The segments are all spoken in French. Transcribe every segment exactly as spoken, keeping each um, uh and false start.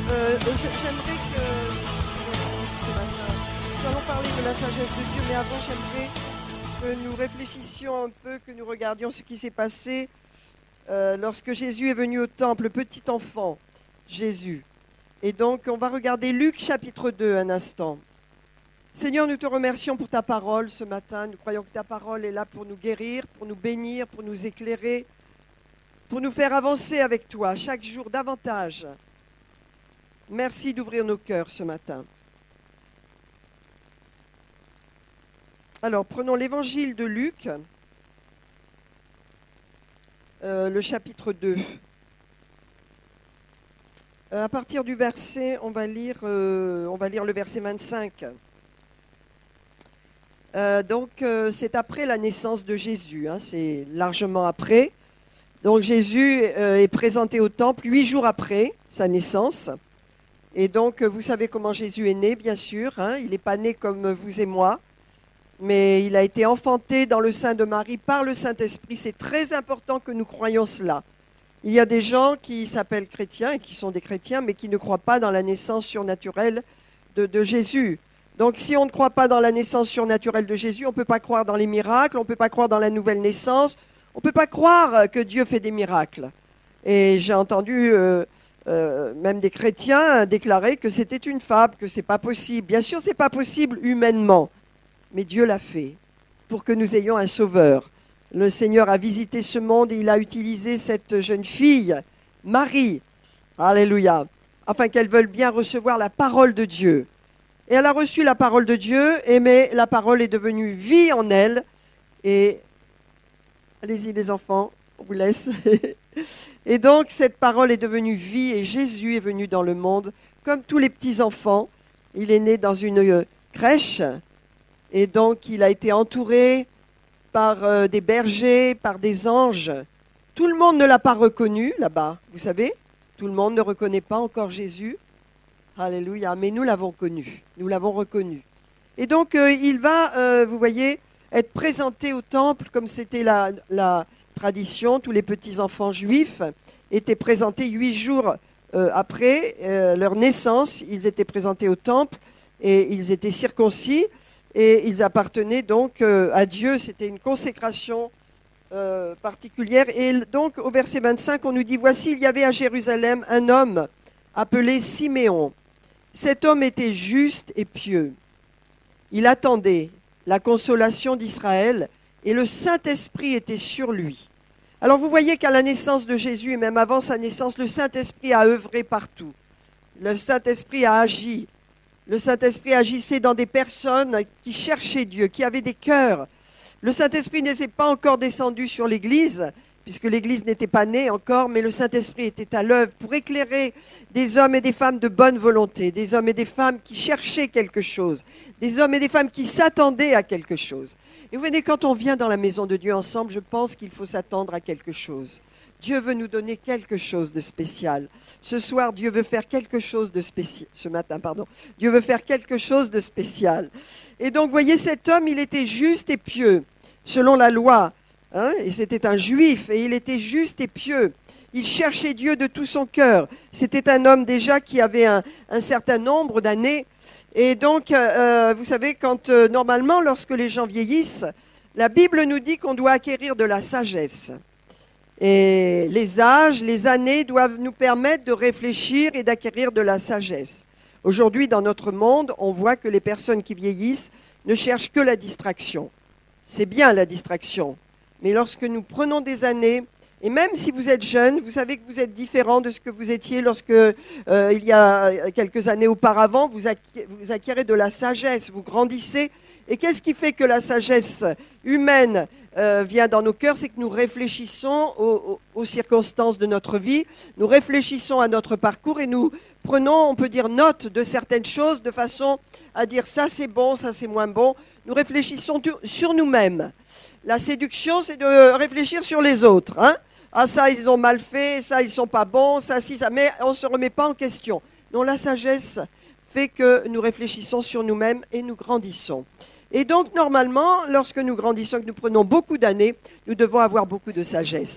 Euh, je- j'aimerais que ce matin, nous allons parler de la sagesse de Dieu, mais avant j'aimerais que nous réfléchissions un peu, que nous regardions ce qui s'est passé euh, lorsque Jésus est venu au temple, petit enfant, Jésus. Et donc on va regarder Luc chapitre deux un instant. Seigneur, nous te remercions pour ta parole ce matin. Nous croyons que ta parole est là pour nous guérir, pour nous bénir, pour nous éclairer, pour nous faire avancer avec toi chaque jour davantage. Merci d'ouvrir nos cœurs ce matin. Alors, prenons l'évangile de Luc, euh, le chapitre deux. Euh, à partir du verset, on va lire, euh, on va lire le verset vingt-cinq. Euh, donc, euh, c'est après la naissance de Jésus, hein, c'est largement après. Donc, Jésus euh, est présenté au temple huit jours après sa naissance. Et donc, vous savez comment Jésus est né, bien sûr. Hein, il n'est pas né comme vous et moi, mais il a été enfanté dans le sein de Marie par le Saint-Esprit. C'est très important que nous croyions cela. Il y a des gens qui s'appellent chrétiens et qui sont des chrétiens, mais qui ne croient pas dans la naissance surnaturelle de, de Jésus. Donc, si on ne croit pas dans la naissance surnaturelle de Jésus, on ne peut pas croire dans les miracles, on ne peut pas croire dans la nouvelle naissance, on ne peut pas croire que Dieu fait des miracles. Et j'ai entendu... Euh, Euh, même des chrétiens déclaraient que c'était une fable, que ce n'est pas possible. Bien sûr, ce n'est pas possible humainement, mais Dieu l'a fait pour que nous ayons un sauveur. Le Seigneur a visité ce monde et il a utilisé cette jeune fille, Marie, alléluia, afin qu'elle veuille bien recevoir la parole de Dieu. Et elle a reçu la parole de Dieu, et mais la parole est devenue vie en elle. Et allez-y les enfants, on vous laisse. Et donc, cette parole est devenue vie et Jésus est venu dans le monde comme tous les petits-enfants. Il est né dans une crèche et donc il a été entouré par euh, des bergers, par des anges. Tout le monde ne l'a pas reconnu là-bas, vous savez. Tout le monde ne reconnaît pas encore Jésus. Alléluia, mais nous l'avons connu, nous l'avons reconnu. Et donc, euh, il va, euh, vous voyez, être présenté au temple comme c'était la... la tradition, tous les petits-enfants juifs étaient présentés huit jours euh, après euh, leur naissance. Ils étaient présentés au temple et ils étaient circoncis et ils appartenaient donc euh, à Dieu. C'était une consécration euh, particulière. Et donc au verset vingt-cinq, on nous dit « Voici, il y avait à Jérusalem un homme appelé Siméon. Cet homme était juste et pieux. Il attendait la consolation d'Israël et le Saint-Esprit était sur lui. » Alors vous voyez qu'à la naissance de Jésus, et même avant sa naissance, le Saint-Esprit a œuvré partout. Le Saint-Esprit a agi. Le Saint-Esprit agissait dans des personnes qui cherchaient Dieu, qui avaient des cœurs. Le Saint-Esprit n'était pas encore descendu sur l'Église, puisque l'Église n'était pas née encore, mais le Saint-Esprit était à l'œuvre pour éclairer des hommes et des femmes de bonne volonté, des hommes et des femmes qui cherchaient quelque chose, des hommes et des femmes qui s'attendaient à quelque chose. Et vous voyez, quand on vient dans la maison de Dieu ensemble, je pense qu'il faut s'attendre à quelque chose. Dieu veut nous donner quelque chose de spécial. Ce soir, Dieu veut faire quelque chose de spécial. Ce matin, pardon. Dieu veut faire quelque chose de spécial. Et donc, vous voyez, cet homme, il était juste et pieux, selon la loi. Hein, et c'était un juif et il était juste et pieux. Il cherchait Dieu de tout son cœur. C'était un homme déjà qui avait un, un certain nombre d'années. Et donc, euh, vous savez, quand euh, normalement, lorsque les gens vieillissent, la Bible nous dit qu'on doit acquérir de la sagesse. Et les âges, les années doivent nous permettre de réfléchir et d'acquérir de la sagesse. Aujourd'hui, dans notre monde, on voit que les personnes qui vieillissent ne cherchent que la distraction. C'est bien la distraction. Mais lorsque nous prenons des années, et même si vous êtes jeune, vous savez que vous êtes différent de ce que vous étiez lorsque, euh, il y a quelques années auparavant, vous, acqu- vous acquérez de la sagesse, vous grandissez. Et qu'est-ce qui fait que la sagesse humaine euh, vient dans nos cœurs? C'est que nous réfléchissons aux, aux, aux circonstances de notre vie, nous réfléchissons à notre parcours et nous prenons, on peut dire, note de certaines choses de façon à dire ça c'est bon, ça c'est moins bon. Nous réfléchissons sur nous-mêmes. La séduction, c'est de réfléchir sur les autres. Hein? Ah, ça, ils ont mal fait, ça, ils ne sont pas bons, ça, si, ça. Mais on ne se remet pas en question. Non, la sagesse fait que nous réfléchissons sur nous-mêmes et nous grandissons. Et donc, normalement, lorsque nous grandissons, que nous prenons beaucoup d'années, nous devons avoir beaucoup de sagesse.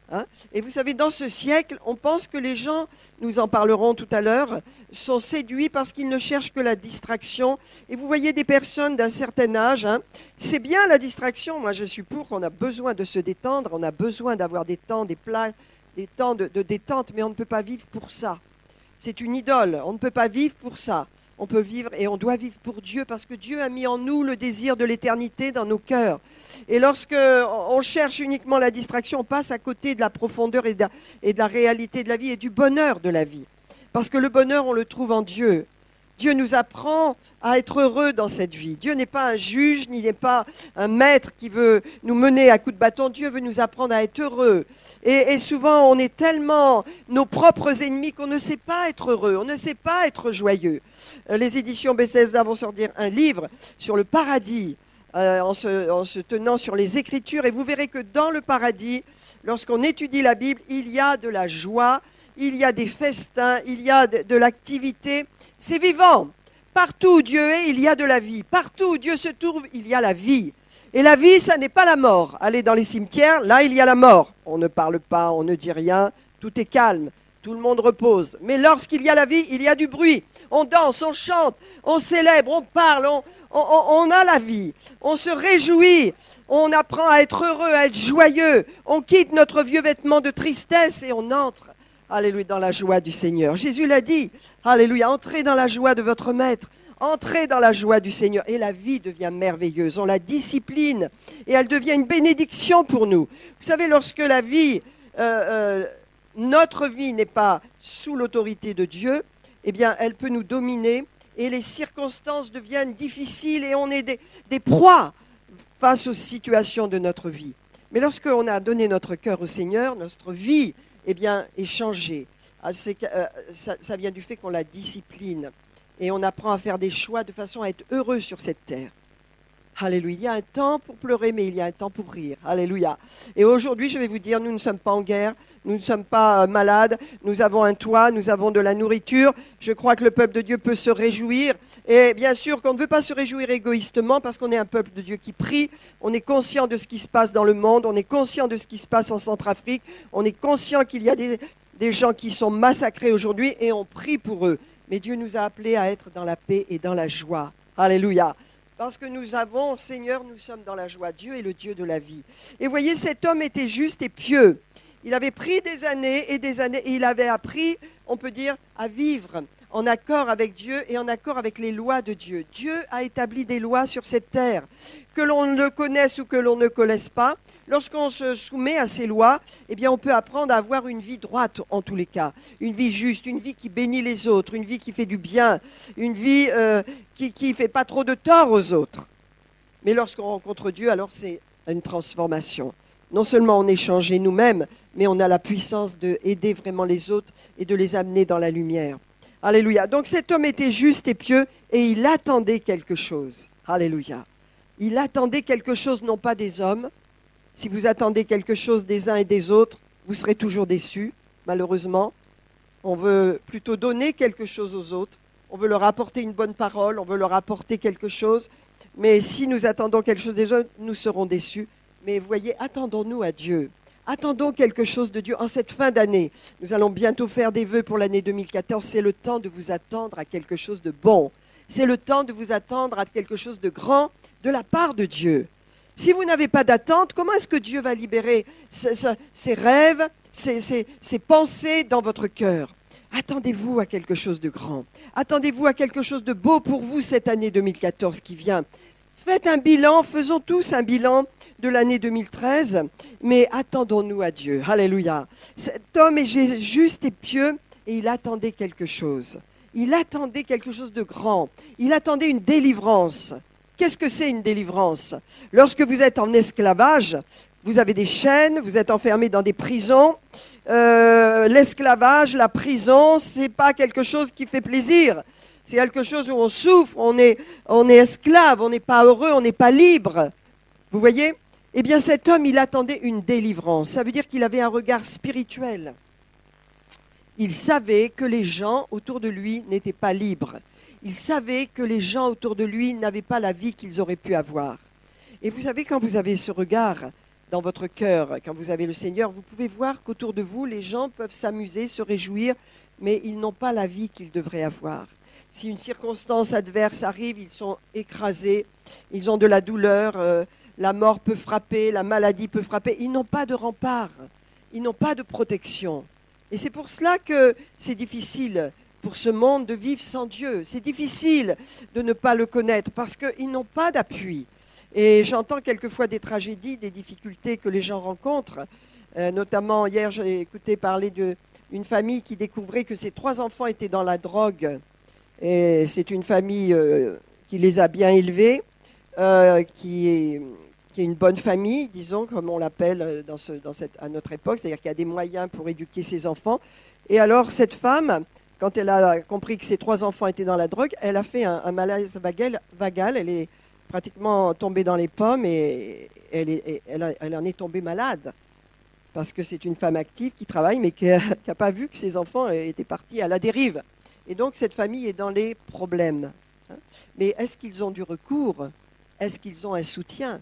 Hein. Et vous savez, dans ce siècle, on pense que les gens, nous en parlerons tout à l'heure, sont séduits parce qu'ils ne cherchent que la distraction. Et vous voyez des personnes d'un certain âge, hein, c'est bien la distraction, moi je suis pour, on a besoin de se détendre, on a besoin d'avoir des temps, des plats, des temps de, de détente, mais on ne peut pas vivre pour ça. C'est une idole, on ne peut pas vivre pour ça. On peut vivre et on doit vivre pour Dieu parce que Dieu a mis en nous le désir de l'éternité dans nos cœurs. Et lorsque on cherche uniquement la distraction, on passe à côté de la profondeur et de la, et de la réalité de la vie et du bonheur de la vie. Parce que le bonheur, on le trouve en Dieu. Dieu nous apprend à être heureux dans cette vie. Dieu n'est pas un juge, ni n'est pas un maître qui veut nous mener à coups de bâton. Dieu veut nous apprendre à être heureux. Et, et souvent, on est tellement nos propres ennemis qu'on ne sait pas être heureux, on ne sait pas être joyeux. Les éditions Bethesda vont sortir un livre sur le paradis, euh, en, se, en se tenant sur les Écritures. Et vous verrez que dans le paradis, lorsqu'on étudie la Bible, il y a de la joie, il y a des festins, il y a de, de l'activité. C'est vivant. Partout où Dieu est, il y a de la vie. Partout où Dieu se trouve, il y a la vie. Et la vie, ça n'est pas la mort. Allez dans les cimetières, là, il y a la mort. On ne parle pas, on ne dit rien, tout est calme, tout le monde repose. Mais lorsqu'il y a la vie, il y a du bruit. On danse, on chante, on célèbre, on parle, on, on, on a la vie. On se réjouit, on apprend à être heureux, à être joyeux. On quitte notre vieux vêtement de tristesse et on entre. Alléluia, dans la joie du Seigneur. Jésus l'a dit. Alléluia, entrez dans la joie de votre Maître. Entrez dans la joie du Seigneur. Et la vie devient merveilleuse. On la discipline et elle devient une bénédiction pour nous. Vous savez, lorsque la vie, euh, euh, notre vie n'est pas sous l'autorité de Dieu, eh bien, elle peut nous dominer et les circonstances deviennent difficiles et on est des, des proies face aux situations de notre vie. Mais lorsqu'on a donné notre cœur au Seigneur, notre vie eh bien, est changé. Ah, c'est, euh, ça, ça vient du fait qu'on la discipline et on apprend à faire des choix de façon à être heureux sur cette terre. Alléluia. Il y a un temps pour pleurer, mais il y a un temps pour rire. Alléluia. Et aujourd'hui, je vais vous dire, nous ne sommes pas en guerre, nous ne sommes pas malades, nous avons un toit, nous avons de la nourriture. Je crois que le peuple de Dieu peut se réjouir. Et bien sûr qu'on ne veut pas se réjouir égoïstement parce qu'on est un peuple de Dieu qui prie. On est conscient de ce qui se passe dans le monde, on est conscient de ce qui se passe en Centrafrique, on est conscient qu'il y a des, des gens qui sont massacrés aujourd'hui et on prie pour eux. Mais Dieu nous a appelés à être dans la paix et dans la joie. Alléluia. Parce que nous avons, Seigneur, nous sommes dans la joie. Dieu est le Dieu de la vie. Et voyez, cet homme était juste et pieux. Il avait pris des années et des années, et il avait appris, on peut dire, à vivre en accord avec Dieu et en accord avec les lois de Dieu. Dieu a établi des lois sur cette terre. Que l'on le connaisse ou que l'on ne connaisse pas, lorsqu'on se soumet à ces lois, eh bien, on peut apprendre à avoir une vie droite en tous les cas, une vie juste, une vie qui bénit les autres, une vie qui fait du bien, une vie euh, qui ne fait pas trop de tort aux autres. Mais lorsqu'on rencontre Dieu, alors c'est une transformation. Non seulement on est changé nous-mêmes, mais on a la puissance d'aider vraiment les autres et de les amener dans la lumière. Alléluia. Donc cet homme était juste et pieux et il attendait quelque chose. Alléluia. Il attendait quelque chose, non pas des hommes. Si vous attendez quelque chose des uns et des autres, vous serez toujours déçus, malheureusement. On veut plutôt donner quelque chose aux autres. On veut leur apporter une bonne parole, on veut leur apporter quelque chose. Mais si nous attendons quelque chose des autres, nous serons déçus. Mais voyez, attendons-nous à Dieu. Attendons quelque chose de Dieu en cette fin d'année. Nous allons bientôt faire des vœux pour l'année deux mille quatorze. C'est le temps de vous attendre à quelque chose de bon. C'est le temps de vous attendre à quelque chose de grand de la part de Dieu. Si vous n'avez pas d'attente, comment est-ce que Dieu va libérer ses rêves, ses, ses, ses pensées dans votre cœur? Attendez-vous à quelque chose de grand. Attendez-vous à quelque chose de beau pour vous cette année deux mille quatorze qui vient. Faites un bilan, faisons tous un bilan de l'année deux mille treize, mais attendons-nous à Dieu. Alléluia. Cet homme est juste et pieux et il attendait quelque chose. Il attendait quelque chose de grand. Il attendait une délivrance. Qu'est-ce que c'est une délivrance? Lorsque vous êtes en esclavage, vous avez des chaînes, vous êtes enfermé dans des prisons. Euh, l'esclavage, la prison, ce n'est pas quelque chose qui fait plaisir. C'est quelque chose où on souffre, on est, on est esclave, on n'est pas heureux, on n'est pas libre. Vous voyez? Eh bien, cet homme, il attendait une délivrance. Ça veut dire qu'il avait un regard spirituel. Il savait que les gens autour de lui n'étaient pas libres. Il savait que les gens autour de lui n'avaient pas la vie qu'ils auraient pu avoir. Et vous savez, quand vous avez ce regard dans votre cœur, quand vous avez le Seigneur, vous pouvez voir qu'autour de vous, les gens peuvent s'amuser, se réjouir, mais ils n'ont pas la vie qu'ils devraient avoir. Si une circonstance adverse arrive, ils sont écrasés, ils ont de la douleur, euh, la mort peut frapper, la maladie peut frapper. Ils n'ont pas de rempart, ils n'ont pas de protection. Et c'est pour cela que c'est difficile pour ce monde de vivre sans Dieu. C'est difficile de ne pas le connaître parce qu'ils n'ont pas d'appui. Et j'entends quelquefois des tragédies, des difficultés que les gens rencontrent. Euh, notamment, hier, j'ai écouté parler d'une famille qui découvrait que ses trois enfants étaient dans la drogue. Et c'est une famille euh, qui les a bien élevés, euh, qui, est, qui est une bonne famille, disons, comme on l'appelle dans ce, dans cette, à notre époque. C'est-à-dire qu'il y a des moyens pour éduquer ses enfants. Et alors, cette femme, quand elle a compris que ses trois enfants étaient dans la drogue, elle a fait un, un malaise vagal, vagal. Elle est pratiquement tombée dans les pommes et elle, est, elle, a, elle en est tombée malade. Parce que c'est une femme active qui travaille, mais qui n'a pas vu que ses enfants étaient partis à la dérive. Et donc, cette famille est dans les problèmes. Mais est-ce qu'ils ont du recours? Est-ce qu'ils ont un soutien?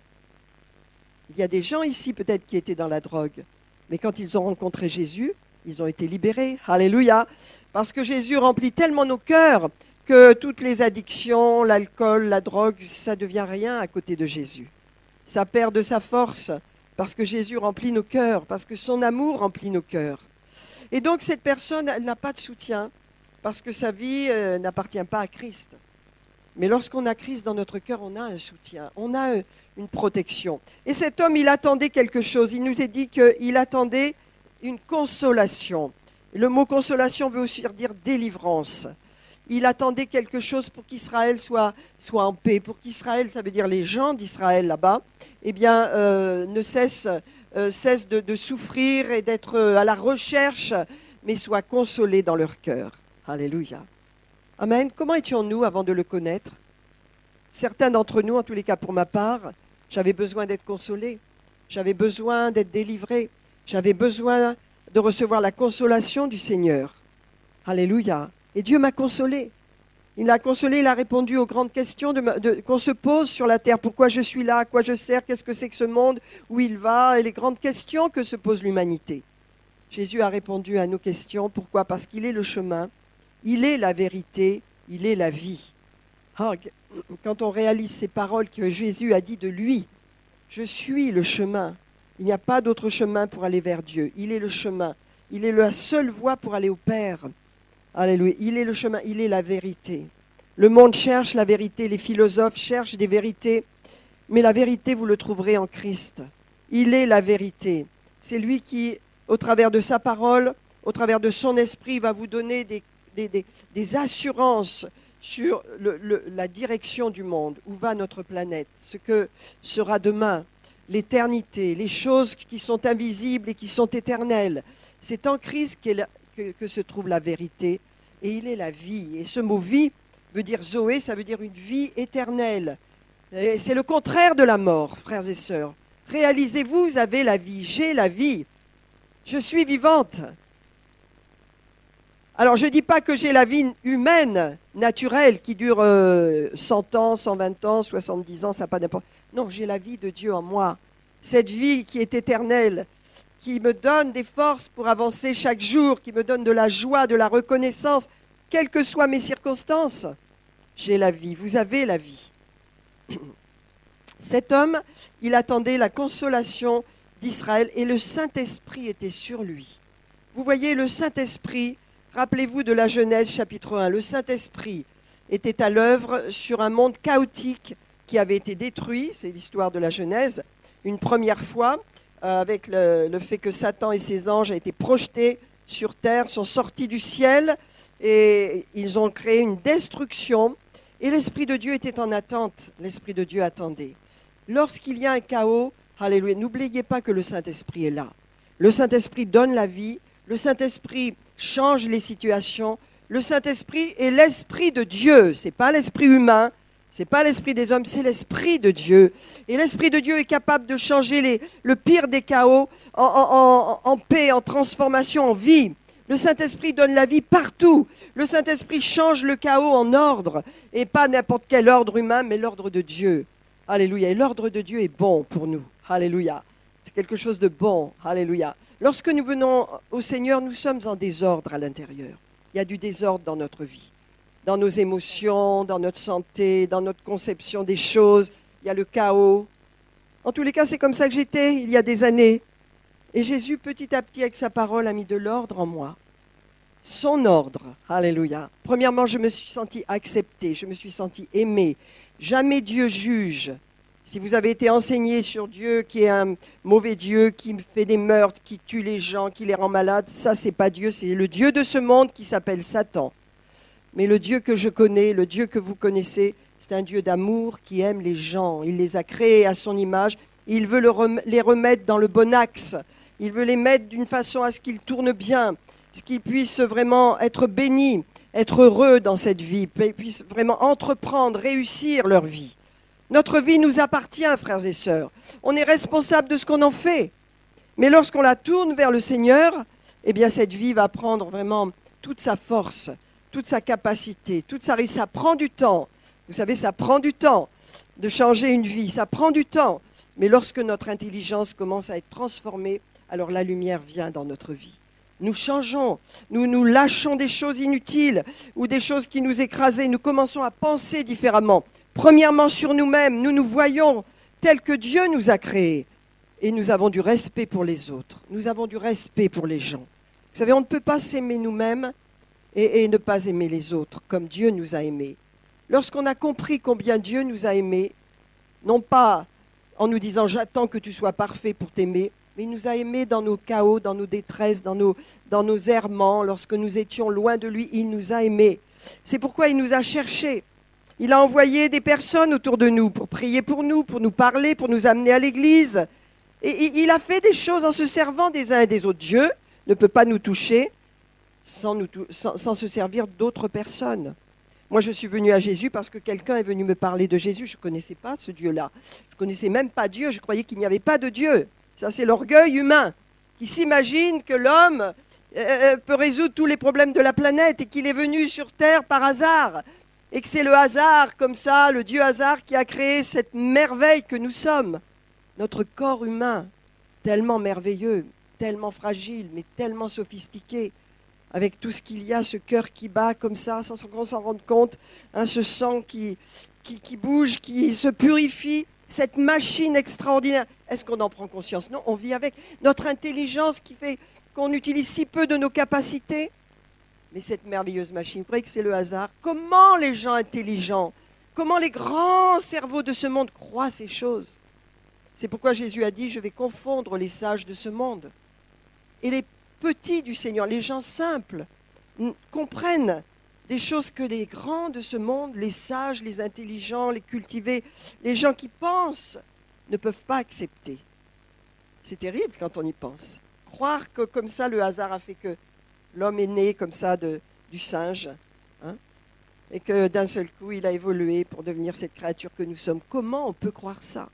Il y a des gens ici, peut-être, qui étaient dans la drogue. Mais quand ils ont rencontré Jésus, ils ont été libérés. Alléluia! Parce que Jésus remplit tellement nos cœurs que toutes les addictions, l'alcool, la drogue, ça ne devient rien à côté de Jésus. Ça perd de sa force parce que Jésus remplit nos cœurs, parce que son amour remplit nos cœurs. Et donc cette personne, elle n'a pas de soutien parce que sa vie euh, n'appartient pas à Christ. Mais lorsqu'on a Christ dans notre cœur, on a un soutien, on a euh, une protection. Et cet homme, il attendait quelque chose. Il nous est dit qu'il attendait une consolation. Le mot consolation veut aussi dire délivrance. Il attendait quelque chose pour qu'Israël soit, soit en paix, pour qu'Israël, ça veut dire les gens d'Israël là-bas, eh bien, euh, ne cessent, euh, cessent de, de souffrir et d'être à la recherche, mais soient consolés dans leur cœur. Alléluia. Amen. Comment étions-nous avant de le connaître? Certains d'entre nous, en tous les cas pour ma part, j'avais besoin d'être consolé, j'avais besoin d'être délivré, j'avais besoin de recevoir la consolation du Seigneur. Alléluia. Et Dieu m'a consolé. Il m'a consolé, il a répondu aux grandes questions de, de, qu'on se pose sur la terre. Pourquoi je suis là? À quoi je sers? Qu'est-ce que c'est que ce monde? Où il va? Et les grandes questions que se pose l'humanité. Jésus a répondu à nos questions. Pourquoi? Parce qu'il est le chemin, il est la vérité, il est la vie. Oh, quand on réalise ces paroles que Jésus a dit de lui, je suis le chemin. Il n'y a pas d'autre chemin pour aller vers Dieu. Il est le chemin. Il est la seule voie pour aller au Père. Alléluia. Il est le chemin, il est la vérité. Le monde cherche la vérité, les philosophes cherchent des vérités, mais la vérité, vous le trouverez en Christ. Il est la vérité. C'est lui qui, au travers de sa parole, au travers de son esprit, va vous donner des, des, des, des assurances sur le, le, la direction du monde, où va notre planète, ce que sera demain, l'éternité, les choses qui sont invisibles et qui sont éternelles. C'est en Christ qu'est la, Que, que se trouve la vérité, et il est la vie. Et ce mot vie veut dire Zoé, ça veut dire une vie éternelle. Et c'est le contraire de la mort, frères et sœurs. Réalisez-vous, vous avez la vie, j'ai la vie. Je suis vivante. Alors je ne dis pas que j'ai la vie humaine, naturelle, qui dure euh, cent ans, cent vingt ans, soixante-dix ans, ça n'a pas d'importance. Non, j'ai la vie de Dieu en moi. Cette vie qui est éternelle, qui me donne des forces pour avancer chaque jour, qui me donne de la joie, de la reconnaissance, quelles que soient mes circonstances. J'ai la vie, vous avez la vie. Cet homme, il attendait la consolation d'Israël et le Saint-Esprit était sur lui. Vous voyez, le Saint-Esprit, rappelez-vous de la Genèse chapitre un, le Saint-Esprit était à l'œuvre sur un monde chaotique qui avait été détruit, c'est l'histoire de la Genèse, une première fois, avec le, le fait que Satan et ses anges ont été projetés sur terre, sont sortis du ciel et ils ont créé une destruction. Et l'Esprit de Dieu était en attente, l'Esprit de Dieu attendait. Lorsqu'il y a un chaos, alléluia, n'oubliez pas que le Saint-Esprit est là. Le Saint-Esprit donne la vie, le Saint-Esprit change les situations. Le Saint-Esprit est l'Esprit de Dieu, ce n'est pas l'Esprit humain. Ce n'est pas l'esprit des hommes, c'est l'esprit de Dieu. Et l'esprit de Dieu est capable de changer les, le pire des chaos en, en, en, en paix, en transformation, en vie. Le Saint-Esprit donne la vie partout. Le Saint-Esprit change le chaos en ordre. Et pas n'importe quel ordre humain, mais l'ordre de Dieu. Alléluia. Et l'ordre de Dieu est bon pour nous. Alléluia. C'est quelque chose de bon. Alléluia. Lorsque nous venons au Seigneur, nous sommes en désordre à l'intérieur. Il y a du désordre dans notre vie, dans nos émotions, dans notre santé, dans notre conception des choses. Il y a le chaos. En tous les cas, c'est comme ça que j'étais il y a des années. Et Jésus, petit à petit, avec sa parole, a mis de l'ordre en moi. Son ordre. Alléluia. Premièrement, je me suis sentie acceptée, je me suis sentie aimée. Jamais Dieu juge. Si vous avez été enseigné sur Dieu qui est un mauvais Dieu, qui fait des meurtres, qui tue les gens, qui les rend malades, ça, c'est pas Dieu, c'est le Dieu de ce monde qui s'appelle Satan. Mais le Dieu que je connais, le Dieu que vous connaissez, c'est un Dieu d'amour qui aime les gens. Il les a créés à son image. Il veut le rem- les remettre dans le bon axe. Il veut les mettre d'une façon à ce qu'ils tournent bien, à ce qu'ils puissent vraiment être bénis, être heureux dans cette vie, qu'ils puissent vraiment entreprendre, réussir leur vie. Notre vie nous appartient, frères et sœurs. On est responsable de ce qu'on en fait. Mais lorsqu'on la tourne vers le Seigneur, eh bien cette vie va prendre vraiment toute sa force, toute sa capacité, toute sa réussite. Ça prend du temps. Vous savez, ça prend du temps de changer une vie. Ça prend du temps. Mais lorsque notre intelligence commence à être transformée, alors la lumière vient dans notre vie. Nous changeons, nous nous lâchons des choses inutiles ou des choses qui nous écrasaient. Nous commençons à penser différemment. Premièrement sur nous-mêmes, nous nous voyons tels que Dieu nous a créés. Et nous avons du respect pour les autres. Nous avons du respect pour les gens. Vous savez, on ne peut pas s'aimer nous-mêmes et, et ne pas aimer les autres comme Dieu nous a aimés. Lorsqu'on a compris combien Dieu nous a aimés, non pas en nous disant « j'attends que tu sois parfait pour t'aimer », mais il nous a aimés dans nos chaos, dans nos détresses, dans nos, dans nos errements. Lorsque nous étions loin de lui, il nous a aimés. C'est pourquoi il nous a cherchés. Il a envoyé des personnes autour de nous pour prier pour nous, pour nous parler, pour nous amener à l'église. Et, et il a fait des choses en se servant des uns et des autres. Dieu ne peut pas nous toucher sans, nous, sans, sans se servir d'autres personnes. Moi, je suis venue à Jésus parce que quelqu'un est venu me parler de Jésus. Je ne connaissais pas ce Dieu-là. Je ne connaissais même pas Dieu. Je croyais qu'il n'y avait pas de Dieu. Ça, c'est l'orgueil humain qui s'imagine que l'homme euh, peut résoudre tous les problèmes de la planète et qu'il est venu sur Terre par hasard. Et que c'est le hasard, comme ça, le Dieu hasard qui a créé cette merveille que nous sommes. Notre corps humain, tellement merveilleux, tellement fragile, mais tellement sophistiqué. Avec tout ce qu'il y a, ce cœur qui bat comme ça, sans qu'on s'en rende compte, hein, ce sang qui, qui, qui bouge, qui se purifie. Cette machine extraordinaire, est-ce qu'on en prend conscience? Non, on vit avec notre intelligence qui fait qu'on utilise si peu de nos capacités. Mais cette merveilleuse machine, vous croyez que c'est le hasard? Comment les gens intelligents, comment les grands cerveaux de ce monde croient ces choses? C'est pourquoi Jésus a dit, je vais confondre les sages de ce monde. Et les petits du Seigneur, les gens simples, comprennent des choses que les grands de ce monde, les sages, les intelligents, les cultivés, les gens qui pensent, ne peuvent pas accepter. C'est terrible quand on y pense. Croire que comme ça, le hasard a fait que l'homme est né comme ça de, du singe, hein, et que d'un seul coup, il a évolué pour devenir cette créature que nous sommes. Comment on peut croire ça?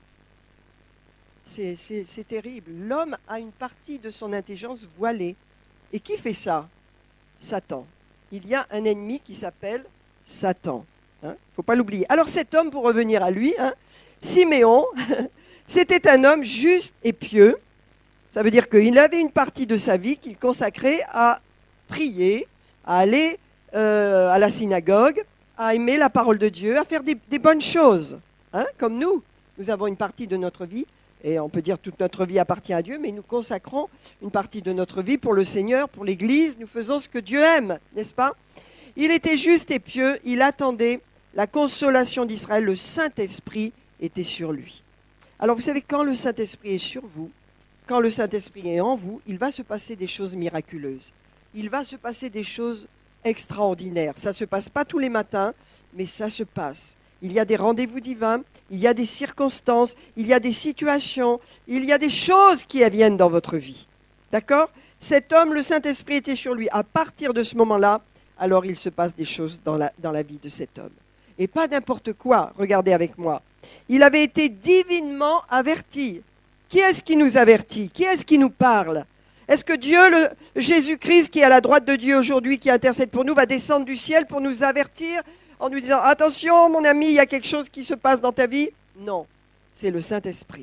C'est, c'est, c'est terrible. L'homme a une partie de son intelligence voilée. Et qui fait ça? Satan. Il y a un ennemi qui s'appelle Satan. Il hein, ne faut pas l'oublier. Alors cet homme, pour revenir à lui, hein, Siméon, c'était un homme juste et pieux. Ça veut dire qu'il avait une partie de sa vie qu'il consacrait à prier, à aller euh, à la synagogue, à aimer la parole de Dieu, à faire des, des bonnes choses. Hein, comme nous, nous avons une partie de notre vie, et on peut dire toute notre vie appartient à Dieu, mais nous consacrons une partie de notre vie pour le Seigneur, pour l'Église. Nous faisons ce que Dieu aime, n'est-ce pas? Il était juste et pieux, il attendait la consolation d'Israël, le Saint-Esprit était sur lui. Alors vous savez, quand le Saint-Esprit est sur vous, quand le Saint-Esprit est en vous, il va se passer des choses miraculeuses. Il va se passer des choses extraordinaires. Ça ne se passe pas tous les matins, mais ça se passe. Il y a des rendez-vous divins, il y a des circonstances, il y a des situations, il y a des choses qui viennent dans votre vie. D'accord? Cet homme, le Saint-Esprit était sur lui. À partir de ce moment-là, alors il se passe des choses dans la, dans la vie de cet homme. Et pas n'importe quoi, regardez avec moi. Il avait été divinement averti. Qui est-ce qui nous avertit? Qui est-ce qui nous parle? Est-ce que Dieu, le Jésus-Christ, qui est à la droite de Dieu aujourd'hui, qui intercède pour nous, va descendre du ciel pour nous avertir en nous disant « Attention, mon ami, il y a quelque chose qui se passe dans ta vie ?» Non, c'est le Saint-Esprit.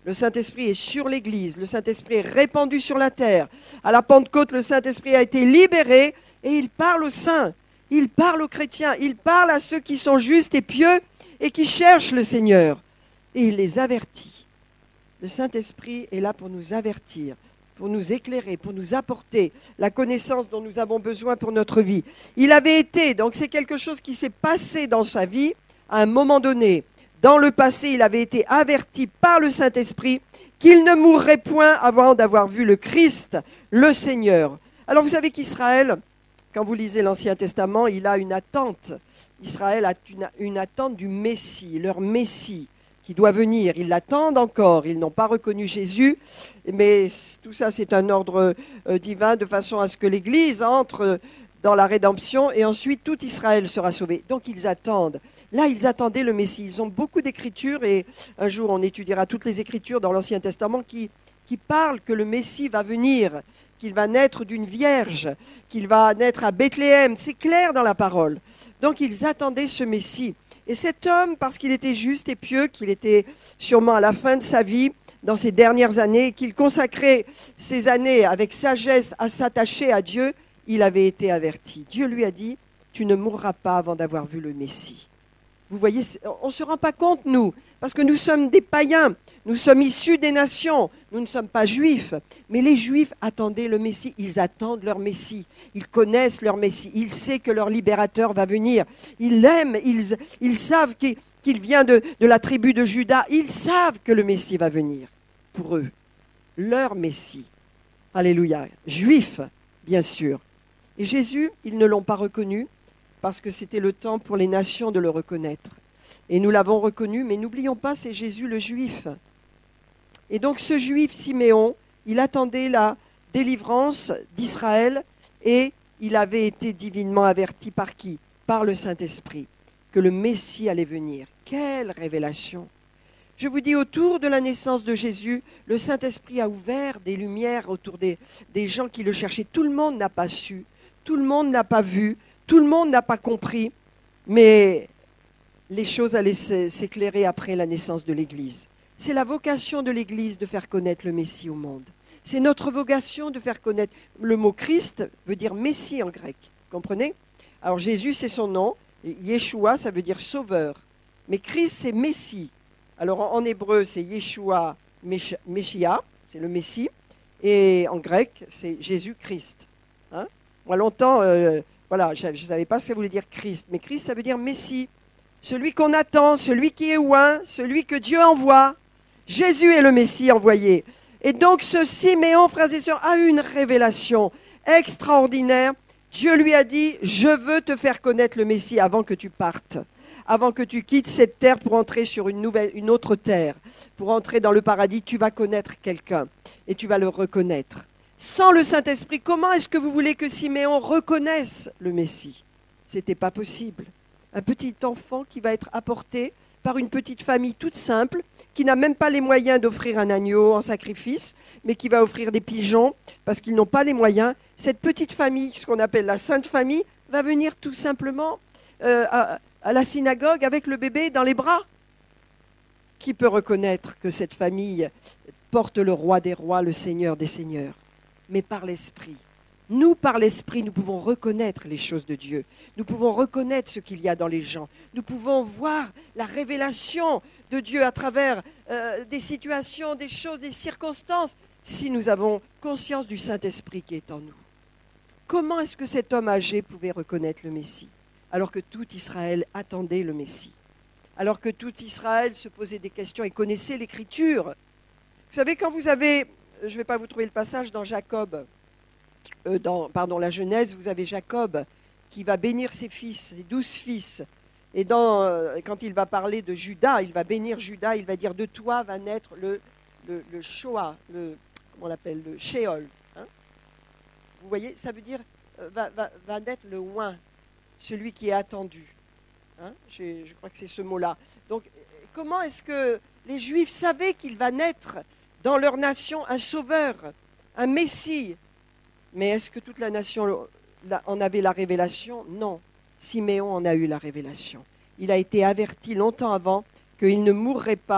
Le Saint-Esprit est sur l'Église, le Saint-Esprit est répandu sur la terre. À la Pentecôte, le Saint-Esprit a été libéré et il parle aux saints, il parle aux chrétiens, il parle à ceux qui sont justes et pieux et qui cherchent le Seigneur. Et il les avertit. Le Saint-Esprit est là pour nous avertir, pour nous éclairer, pour nous apporter la connaissance dont nous avons besoin pour notre vie. Il avait été, donc c'est quelque chose qui s'est passé dans sa vie à un moment donné. Dans le passé, il avait été averti par le Saint-Esprit qu'il ne mourrait point avant d'avoir vu le Christ, le Seigneur. Alors vous savez qu'Israël, quand vous lisez l'Ancien Testament, il a une attente. Israël a une, une attente du Messie, leur Messie qui doit venir. Ils l'attendent encore, ils n'ont pas reconnu Jésus, mais tout ça c'est un ordre euh, divin de façon à ce que l'Église entre dans la rédemption et ensuite tout Israël sera sauvé. Donc ils attendent. Là, ils attendaient le Messie. Ils ont beaucoup d'écritures et un jour on étudiera toutes les écritures dans l'Ancien Testament qui, qui parlent que le Messie va venir, qu'il va naître d'une vierge, qu'il va naître à Bethléem. C'est clair dans la parole. Donc ils attendaient ce Messie. Et cet homme, parce qu'il était juste et pieux, qu'il était sûrement à la fin de sa vie, dans ses dernières années, qu'il consacrait ses années avec sagesse à s'attacher à Dieu, il avait été averti. Dieu lui a dit, tu ne mourras pas avant d'avoir vu le Messie. Vous voyez, on ne se rend pas compte, nous, parce que nous sommes des païens, nous sommes issus des nations, nous ne sommes pas juifs. Mais les juifs attendaient le Messie, ils attendent leur Messie, ils connaissent leur Messie, ils savent que leur libérateur va venir, ils l'aiment, ils, ils savent qu'il, qu'il vient de, de la tribu de Juda, ils savent que le Messie va venir pour eux, leur Messie. Alléluia, juifs, bien sûr. Et Jésus, ils ne l'ont pas reconnu, parce que c'était le temps pour les nations de le reconnaître. Et nous l'avons reconnu, mais n'oublions pas, c'est Jésus le Juif. Et donc ce Juif, Siméon, il attendait la délivrance d'Israël et il avait été divinement averti par qui? Par le Saint-Esprit, que le Messie allait venir. Quelle révélation! Je vous dis, autour de la naissance de Jésus, le Saint-Esprit a ouvert des lumières autour des, des gens qui le cherchaient. Tout le monde n'a pas su, tout le monde n'a pas vu, tout le monde n'a pas compris, mais les choses allaient s'éclairer après la naissance de l'Église. C'est la vocation de l'Église de faire connaître le Messie au monde. C'est notre vocation de faire connaître. Le mot Christ veut dire Messie en grec, comprenez? Alors Jésus, c'est son nom. Yeshua, ça veut dire sauveur. Mais Christ, c'est Messie. Alors en, en hébreu, c'est Yeshua Meshia, c'est le Messie. Et en grec, c'est Jésus-Christ. Hein? Moi, longtemps... Euh, Voilà, je ne savais pas ce que ça voulait dire Christ, mais Christ, ça veut dire Messie, celui qu'on attend, celui qui est oint, celui que Dieu envoie. Jésus est le Messie envoyé. Et donc ce Siméon, frères et sœurs, a une révélation extraordinaire. Dieu lui a dit, je veux te faire connaître le Messie avant que tu partes, avant que tu quittes cette terre pour entrer sur une, nouvelle, une autre terre, pour entrer dans le paradis, tu vas connaître quelqu'un et tu vas le reconnaître. Sans le Saint-Esprit, comment est-ce que vous voulez que Siméon reconnaisse le Messie? Ce n'était pas possible. Un petit enfant qui va être apporté par une petite famille toute simple, qui n'a même pas les moyens d'offrir un agneau en sacrifice, mais qui va offrir des pigeons, parce qu'ils n'ont pas les moyens. Cette petite famille, ce qu'on appelle la Sainte Famille, va venir tout simplement euh, à, à la synagogue avec le bébé dans les bras. Qui peut reconnaître que cette famille porte le roi des rois, le Seigneur des seigneurs? Mais par l'Esprit. Nous, par l'Esprit, nous pouvons reconnaître les choses de Dieu. Nous pouvons reconnaître ce qu'il y a dans les gens. Nous pouvons voir la révélation de Dieu à travers euh, des situations, des choses, des circonstances, si nous avons conscience du Saint-Esprit qui est en nous. Comment est-ce que cet homme âgé pouvait reconnaître le Messie, alors que tout Israël attendait le Messie, alors que tout Israël se posait des questions et connaissait l'Écriture? Vous savez, quand vous avez... Je ne vais pas vous trouver le passage dans Jacob, euh, dans, pardon, la Genèse, vous avez Jacob qui va bénir ses fils, ses douze fils. Et dans, euh, quand il va parler de Judas, il va bénir Judas, il va dire de toi va naître le, le, le Shoah, le, comment on l'appelle, le Sheol. Hein? Vous voyez, ça veut dire euh, va, va, va naître le oint, celui qui est attendu. Hein? Je, je crois que c'est ce mot-là. Donc, comment est-ce que les Juifs savaient qu'il va naître dans leur nation un sauveur, un Messie? Mais est-ce que toute la nation en avait la révélation? Non. Siméon en a eu la révélation. Il a été averti longtemps avant qu'il ne mourrait pas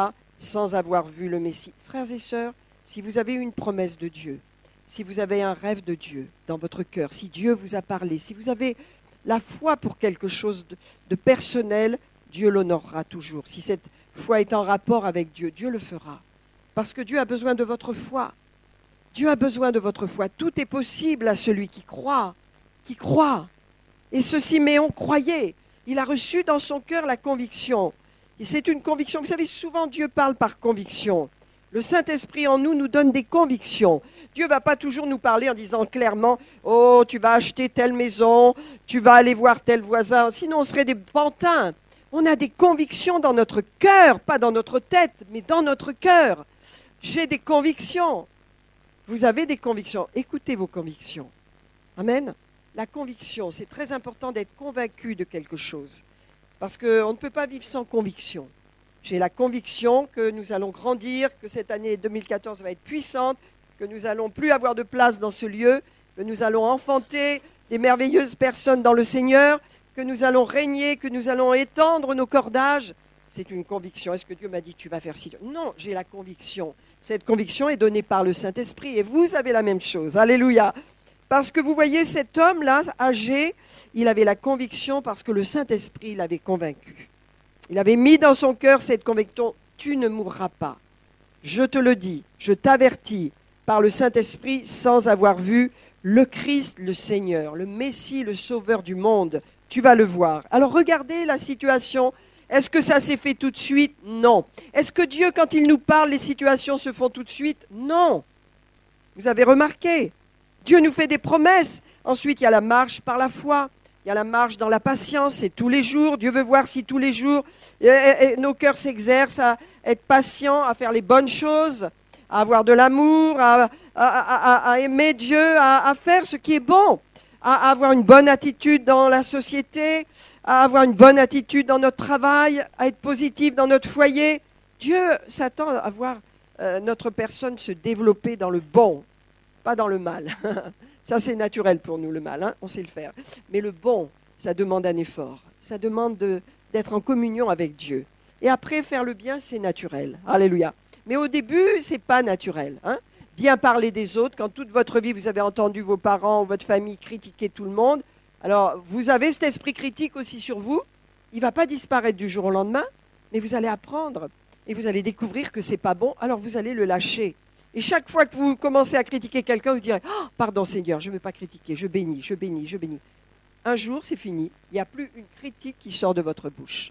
sans avoir vu le Messie. Frères et sœurs, si vous avez une promesse de Dieu, si vous avez un rêve de Dieu dans votre cœur, si Dieu vous a parlé, si vous avez la foi pour quelque chose de, de personnel, Dieu l'honorera toujours. Si cette foi est en rapport avec Dieu, Dieu le fera. Parce que Dieu a besoin de votre foi. Dieu a besoin de votre foi. Tout est possible à celui qui croit, qui croit. Et ce Siméon croyait. Il a reçu dans son cœur la conviction. Et c'est une conviction. Vous savez, souvent Dieu parle par conviction. Le Saint-Esprit en nous nous donne des convictions. Dieu ne va pas toujours nous parler en disant clairement « Oh, tu vas acheter telle maison, tu vas aller voir tel voisin. » Sinon, on serait des pantins. On a des convictions dans notre cœur, pas dans notre tête, mais dans notre cœur. J'ai des convictions. Vous avez des convictions. Écoutez vos convictions. Amen. La conviction, c'est très important d'être convaincu de quelque chose. Parce qu'on ne peut pas vivre sans conviction. J'ai la conviction que nous allons grandir, que cette année deux mille quatorze va être puissante, que nous n'allons plus avoir de place dans ce lieu, que nous allons enfanter des merveilleuses personnes dans le Seigneur, que nous allons régner, que nous allons étendre nos cordages. C'est une conviction. Est-ce que Dieu m'a dit tu vas faire ci? Non, j'ai la conviction. Cette conviction est donnée par le Saint-Esprit et vous avez la même chose. Alléluia. Parce que vous voyez, cet homme-là, âgé, il avait la conviction parce que le Saint-Esprit l'avait convaincu. Il avait mis dans son cœur cette conviction, tu ne mourras pas. Je te le dis, je t'avertis par le Saint-Esprit sans avoir vu le Christ, le Seigneur, le Messie, le Sauveur du monde. Tu vas le voir. Alors regardez la situation. Est-ce que ça s'est fait tout de suite? Non. Est-ce que Dieu, quand il nous parle, les situations se font tout de suite? Non. Vous avez remarqué, Dieu nous fait des promesses. Ensuite, il y a la marche par la foi. Il y a la marche dans la patience, c'est tous les jours. Dieu veut voir si tous les jours, et, et, et nos cœurs s'exercent à être patients, à faire les bonnes choses, à avoir de l'amour, à, à, à, à aimer Dieu, à, à faire ce qui est bon, à, à avoir une bonne attitude dans la société, à avoir une bonne attitude dans notre travail, à être positif dans notre foyer. Dieu s'attend à voir euh, notre personne se développer dans le bon, pas dans le mal. Ça, c'est naturel pour nous, le mal, hein, on sait le faire. Mais le bon, ça demande un effort. Ça demande de, d'être en communion avec Dieu. Et après, faire le bien, c'est naturel. Alléluia. Mais au début, ce n'est pas naturel. Hein. Bien parler des autres, quand toute votre vie, vous avez entendu vos parents ou votre famille critiquer tout le monde, alors vous avez cet esprit critique aussi sur vous. Il ne va pas disparaître du jour au lendemain, mais vous allez apprendre et vous allez découvrir que ce n'est pas bon, alors vous allez le lâcher. Et chaque fois que vous commencez à critiquer quelqu'un, vous direz oh, « Pardon Seigneur, je ne veux pas critiquer, je bénis, je bénis, je bénis. » Un jour, c'est fini. Il n'y a plus une critique qui sort de votre bouche.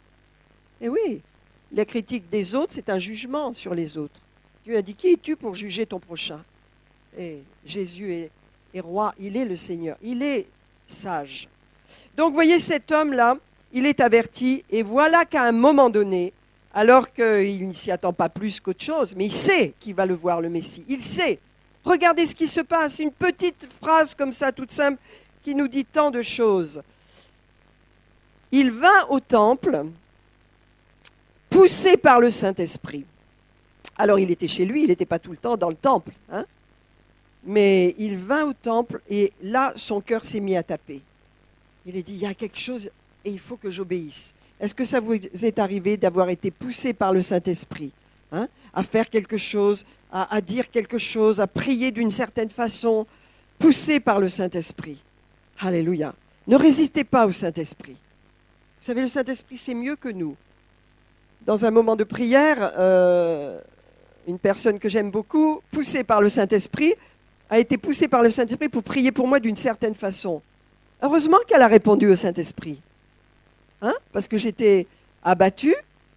Et oui, la critique des autres, c'est un jugement sur les autres. Dieu a dit « Qui es-tu pour juger ton prochain ?» Et Jésus est, est roi, il est le Seigneur, il est sage. Donc, vous voyez, cet homme-là, il est averti, et voilà qu'à un moment donné, alors qu'il ne s'y attend pas plus qu'autre chose, mais il sait qu'il va le voir, le Messie. Il sait. Regardez ce qui se passe. Une petite phrase comme ça, toute simple, qui nous dit tant de choses. Il vint au temple, poussé par le Saint-Esprit. Alors, il était chez lui, il n'était pas tout le temps dans le temple. Hein, mais il vint au temple, et là, son cœur s'est mis à taper. Il a dit, il y a quelque chose, et il faut que j'obéisse. Est-ce que ça vous est arrivé d'avoir été poussé par le Saint-Esprit hein, à faire quelque chose, à, à dire quelque chose, à prier d'une certaine façon, poussé par le Saint-Esprit? Alléluia. Ne résistez pas au Saint-Esprit. Vous savez, le Saint-Esprit, c'est mieux que nous. Dans un moment de prière, euh, une personne que j'aime beaucoup, poussée par le Saint-Esprit, a été poussée par le Saint-Esprit pour prier pour moi d'une certaine façon. Heureusement qu'elle a répondu au Saint-Esprit. Hein, parce que j'étais abattue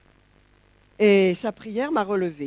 et sa prière m'a relevée.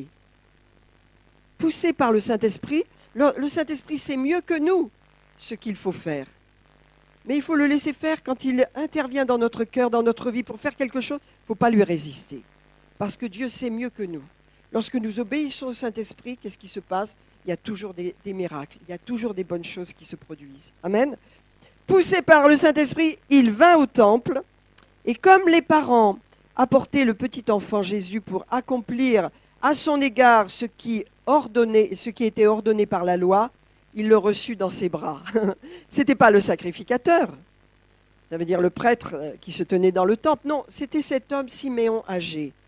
Poussée par le Saint-Esprit, le, le Saint-Esprit sait mieux que nous ce qu'il faut faire. Mais il faut le laisser faire quand il intervient dans notre cœur, dans notre vie pour faire quelque chose, il ne faut pas lui résister. Parce que Dieu sait mieux que nous. Lorsque nous obéissons au Saint-Esprit, qu'est-ce qui se passe? Il y a toujours des, des miracles, il y a toujours des bonnes choses qui se produisent. Amen. Poussé par le Saint-Esprit, il vint au temple. Et comme les parents apportaient le petit enfant Jésus pour accomplir à son égard ce qui, ordonné, ce qui était ordonné par la loi, il le reçut dans ses bras. Ce n'était pas le sacrificateur, ça veut dire le prêtre qui se tenait dans le temple. Non, c'était cet homme Siméon âgé.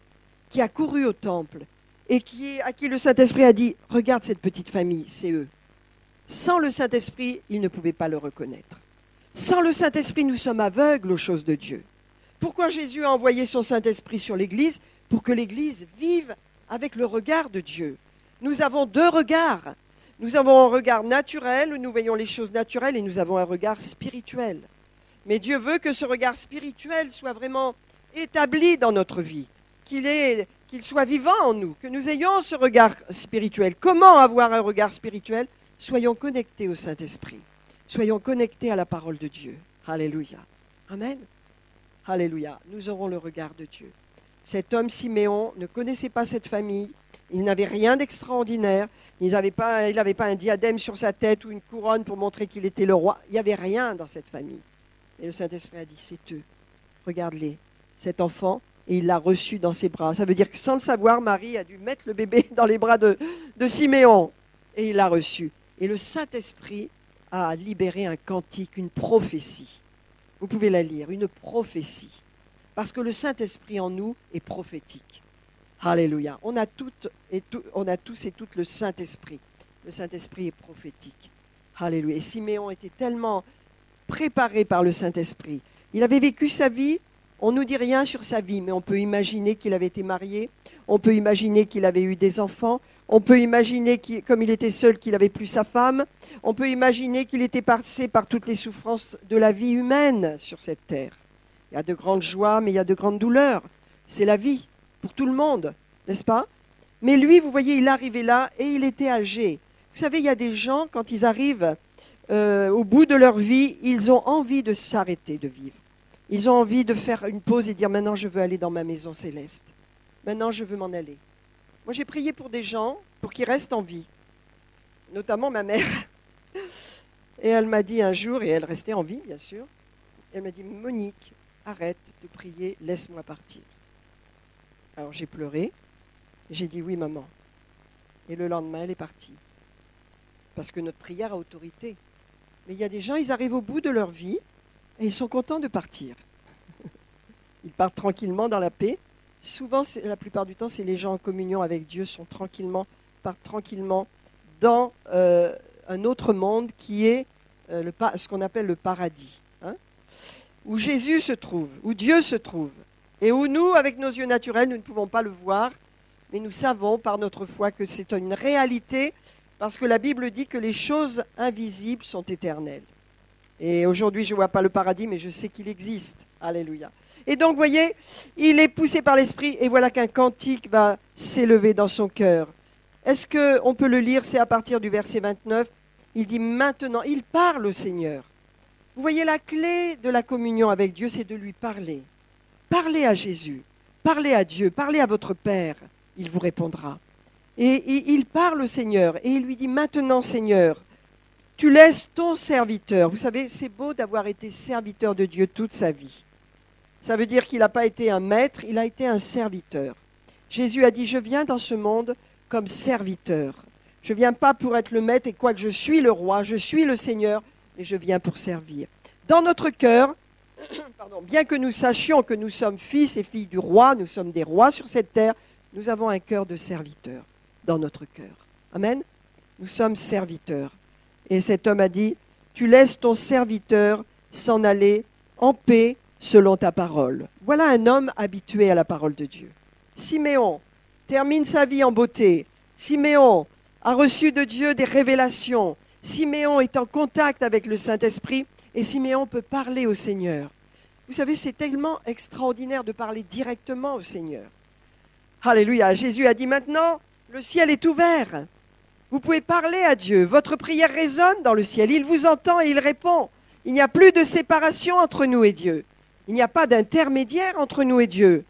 qui a couru au temple et qui, à qui le Saint-Esprit a dit « Regarde cette petite famille, c'est eux ». Sans le Saint-Esprit, il ne pouvait pas le reconnaître. Sans le Saint-Esprit, nous sommes aveugles aux choses de Dieu. Pourquoi Jésus a envoyé son Saint-Esprit sur l'Église? Pour que l'Église vive avec le regard de Dieu. Nous avons deux regards. Nous avons un regard naturel, où nous voyons les choses naturelles, et nous avons un regard spirituel. Mais Dieu veut que ce regard spirituel soit vraiment établi dans notre vie, qu'il est, qu'il soit vivant en nous, que nous ayons ce regard spirituel. Comment avoir un regard spirituel? Soyons connectés au Saint-Esprit. Soyons connectés à la parole de Dieu. Alléluia. Amen. Alléluia. Nous aurons le regard de Dieu. Cet homme Siméon ne connaissait pas cette famille. Il n'avait rien d'extraordinaire. Il n'avait pas, il n'avait pas un diadème sur sa tête ou une couronne pour montrer qu'il était le roi. Il n'y avait rien dans cette famille. Et le Saint-Esprit a dit, c'est eux. Regarde-les, cet enfant, et il l'a reçu dans ses bras. Ça veut dire que sans le savoir, Marie a dû mettre le bébé dans les bras de, de Siméon. Et il l'a reçu. Et le Saint-Esprit a libéré un cantique, une prophétie. Vous pouvez la lire, une prophétie. Parce que le Saint-Esprit en nous est prophétique. Alléluia. On a, toutes et tout, on a tous et toutes le Saint-Esprit. Le Saint-Esprit est prophétique. Alléluia. Et Siméon était tellement préparé par le Saint-Esprit. Il avait vécu sa vie. On ne nous dit rien sur sa vie, mais on peut imaginer qu'il avait été marié. On peut imaginer qu'il avait eu des enfants. On peut imaginer, qu'il, comme il était seul, qu'il n'avait plus sa femme. On peut imaginer qu'il était passé par toutes les souffrances de la vie humaine sur cette terre. Il y a de grandes joies, mais il y a de grandes douleurs. C'est la vie, pour tout le monde, n'est-ce pas? Mais lui, vous voyez, il arrivait là et il était âgé. Vous savez, il y a des gens, quand ils arrivent euh, au bout de leur vie, ils ont envie de s'arrêter de vivre. Ils ont envie de faire une pause et dire, maintenant je veux aller dans ma maison céleste. Maintenant je veux m'en aller. Moi, j'ai prié pour des gens, pour qu'ils restent en vie, notamment ma mère. Et elle m'a dit un jour, et elle restait en vie, bien sûr, elle m'a dit, Monique, arrête de prier, laisse-moi partir. Alors j'ai pleuré, j'ai dit, oui, maman. Et le lendemain, elle est partie. Parce que notre prière a autorité. Mais il y a des gens, ils arrivent au bout de leur vie, et ils sont contents de partir. Ils partent tranquillement dans la paix. Souvent, la plupart du temps, c'est les gens en communion avec Dieu sont tranquillement, partent tranquillement dans euh, un autre monde qui est euh, le, ce qu'on appelle le paradis, hein, où Jésus se trouve, où Dieu se trouve, et où nous, avec nos yeux naturels, nous ne pouvons pas le voir, mais nous savons par notre foi que c'est une réalité, parce que la Bible dit que les choses invisibles sont éternelles. Et aujourd'hui, je ne vois pas le paradis, mais je sais qu'il existe. Alléluia. Et donc, vous voyez, il est poussé par l'Esprit, et voilà qu'un cantique va s'élever dans son cœur. Est-ce qu'on peut le lire? C'est à partir du verset vingt-neuf. Il dit maintenant, il parle au Seigneur. Vous voyez, la clé de la communion avec Dieu, c'est de lui parler. Parlez à Jésus, parlez à Dieu, parlez à votre Père, il vous répondra. Et il parle au Seigneur, et il lui dit maintenant, Seigneur, tu laisses ton serviteur. Vous savez, c'est beau d'avoir été serviteur de Dieu toute sa vie. Ça veut dire qu'il n'a pas été un maître, il a été un serviteur. Jésus a dit, je viens dans ce monde comme serviteur. Je ne viens pas pour être le maître, et quoique je suis le roi, je suis le Seigneur, mais je viens pour servir. Dans notre cœur, pardon, bien que nous sachions que nous sommes fils et filles du roi, nous sommes des rois sur cette terre, nous avons un cœur de serviteur dans notre cœur. Amen. Nous sommes serviteurs. Et cet homme a dit, tu laisses ton serviteur s'en aller en paix selon ta parole. Voilà un homme habitué à la parole de Dieu. Siméon termine sa vie en beauté. Siméon a reçu de Dieu des révélations. Siméon est en contact avec le Saint-Esprit et Siméon peut parler au Seigneur. Vous savez, c'est tellement extraordinaire de parler directement au Seigneur. Alléluia. Jésus a dit maintenant, le ciel est ouvert. Vous pouvez parler à Dieu. Votre prière résonne dans le ciel. Il vous entend et il répond. Il n'y a plus de séparation entre nous et Dieu. Il n'y a pas d'intermédiaire entre nous et Dieu.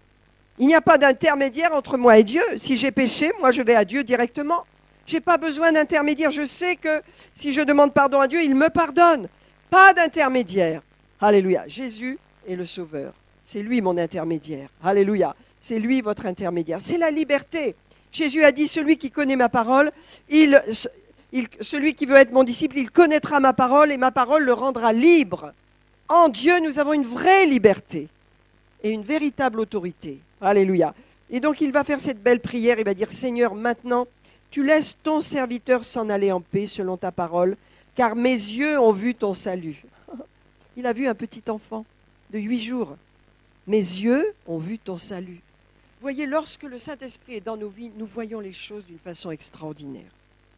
Il n'y a pas d'intermédiaire entre moi et Dieu. Si j'ai péché, moi je vais à Dieu directement. Je n'ai pas besoin d'intermédiaire. Je sais que si je demande pardon à Dieu, il me pardonne. Pas d'intermédiaire. Alléluia. Jésus est le Sauveur. C'est lui mon intermédiaire. Alléluia. C'est lui votre intermédiaire. C'est la liberté. Jésus a dit, celui qui connaît ma parole, il, il, celui qui veut être mon disciple, il connaîtra ma parole et ma parole le rendra libre. En Dieu, nous avons une vraie liberté et une véritable autorité. Alléluia. Et donc il va faire cette belle prière, il va dire, Seigneur, maintenant, tu laisses ton serviteur s'en aller en paix selon ta parole, car mes yeux ont vu ton salut. Il a vu un petit enfant de huit jours. Mes yeux ont vu ton salut. Vous voyez, lorsque le Saint-Esprit est dans nos vies, nous voyons les choses d'une façon extraordinaire.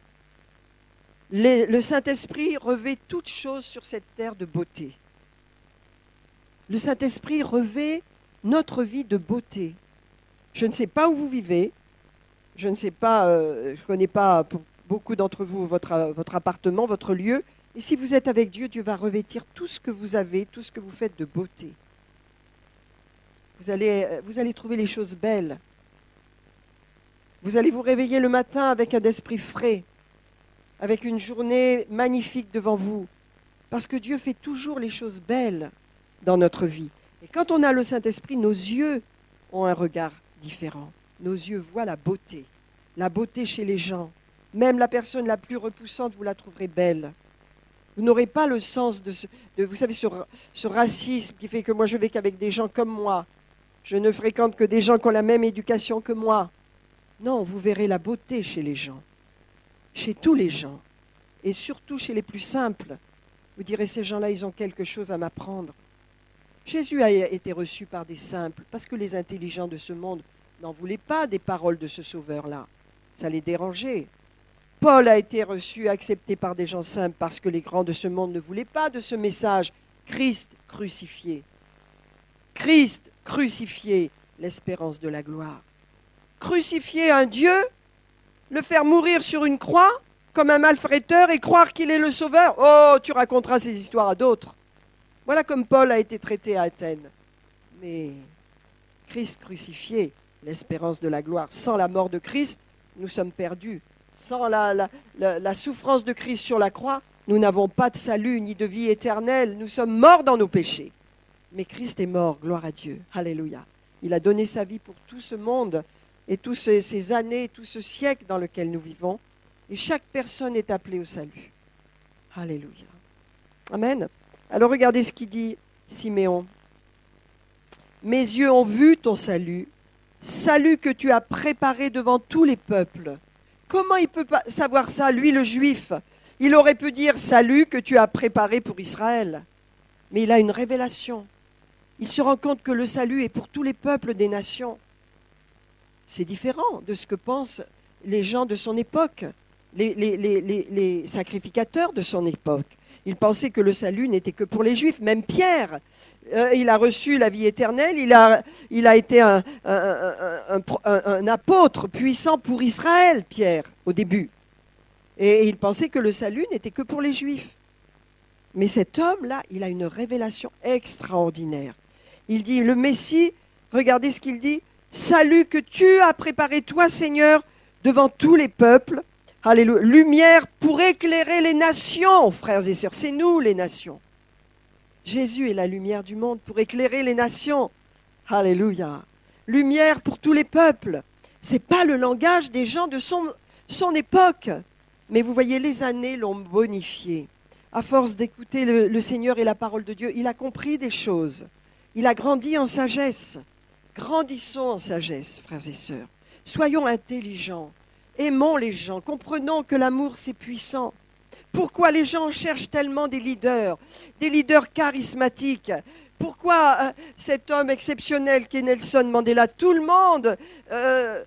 Les, le Saint-Esprit revêt toutes choses sur cette terre de beauté. Le Saint-Esprit revêt notre vie de beauté. Je ne sais pas où vous vivez, je ne sais pas, euh, je ne connais pas pour beaucoup d'entre vous votre, votre appartement, votre lieu, et si vous êtes avec Dieu, Dieu va revêtir tout ce que vous avez, tout ce que vous faites de beauté. Vous allez, vous allez trouver les choses belles. Vous allez vous réveiller le matin avec un esprit frais, avec une journée magnifique devant vous, parce que Dieu fait toujours les choses belles dans notre vie. Et quand on a le Saint-Esprit, nos yeux ont un regard différent. Nos yeux voient la beauté, la beauté chez les gens. Même la personne la plus repoussante, vous la trouverez belle. Vous n'aurez pas le sens de, ce, de vous savez, ce, ce racisme qui fait que moi je vais qu'avec des gens comme moi. Je ne fréquente que des gens qui ont la même éducation que moi. Non, vous verrez la beauté chez les gens, chez tous les gens, et surtout chez les plus simples. Vous direz, ces gens-là, ils ont quelque chose à m'apprendre. Jésus a été reçu par des simples, parce que les intelligents de ce monde n'en voulaient pas des paroles de ce sauveur-là. Ça les dérangeait. Paul a été reçu, accepté par des gens simples, parce que les grands de ce monde ne voulaient pas de ce message. Christ crucifié. Christ crucifié, l'espérance de la gloire. Crucifier un Dieu, le faire mourir sur une croix, comme un malfaiteur, et croire qu'il est le sauveur. Oh, tu raconteras ces histoires à d'autres. Voilà comme Paul a été traité à Athènes. Mais Christ crucifié, l'espérance de la gloire. Sans la mort de Christ, nous sommes perdus. Sans la, la, la, la souffrance de Christ sur la croix, nous n'avons pas de salut ni de vie éternelle. Nous sommes morts dans nos péchés. Mais Christ est mort, gloire à Dieu. Alléluia. Il a donné sa vie pour tout ce monde et toutes ces, ces années, tout ce siècle dans lequel nous vivons. Et chaque personne est appelée au salut. Alléluia. Amen. Alors regardez ce qu'il dit Siméon. Mes yeux ont vu ton salut, salut que tu as préparé devant tous les peuples. Comment il peut pas savoir ça, lui le juif? Il aurait pu dire salut que tu as préparé pour Israël. Mais il a une révélation. Il se rend compte que le salut est pour tous les peuples des nations. C'est différent de ce que pensent les gens de son époque, les, les, les, les, les sacrificateurs de son époque. Il pensait que le salut n'était que pour les Juifs. Même Pierre, euh, il a reçu la vie éternelle, il a, il a été un, un, un, un, un apôtre puissant pour Israël, Pierre, au début. Et il pensait que le salut n'était que pour les Juifs. Mais cet homme-là, il a une révélation extraordinaire. Il dit, le Messie, regardez ce qu'il dit, « Salut que tu as préparé toi, Seigneur, devant tous les peuples. » Alléluia. Lumière pour éclairer les nations, frères et sœurs. C'est nous, les nations. Jésus est la lumière du monde pour éclairer les nations. Alléluia. Lumière pour tous les peuples. Ce n'est pas le langage des gens de son, son époque. Mais vous voyez, les années l'ont bonifié. À force d'écouter le, le Seigneur et la parole de Dieu, il a compris des choses. Il a grandi en sagesse. Grandissons en sagesse, frères et sœurs. Soyons intelligents. Aimons les gens, comprenons que l'amour c'est puissant. Pourquoi les gens cherchent tellement des leaders, des leaders charismatiques? Pourquoi euh, cet homme exceptionnel qui est Nelson Mandela, tout le monde euh,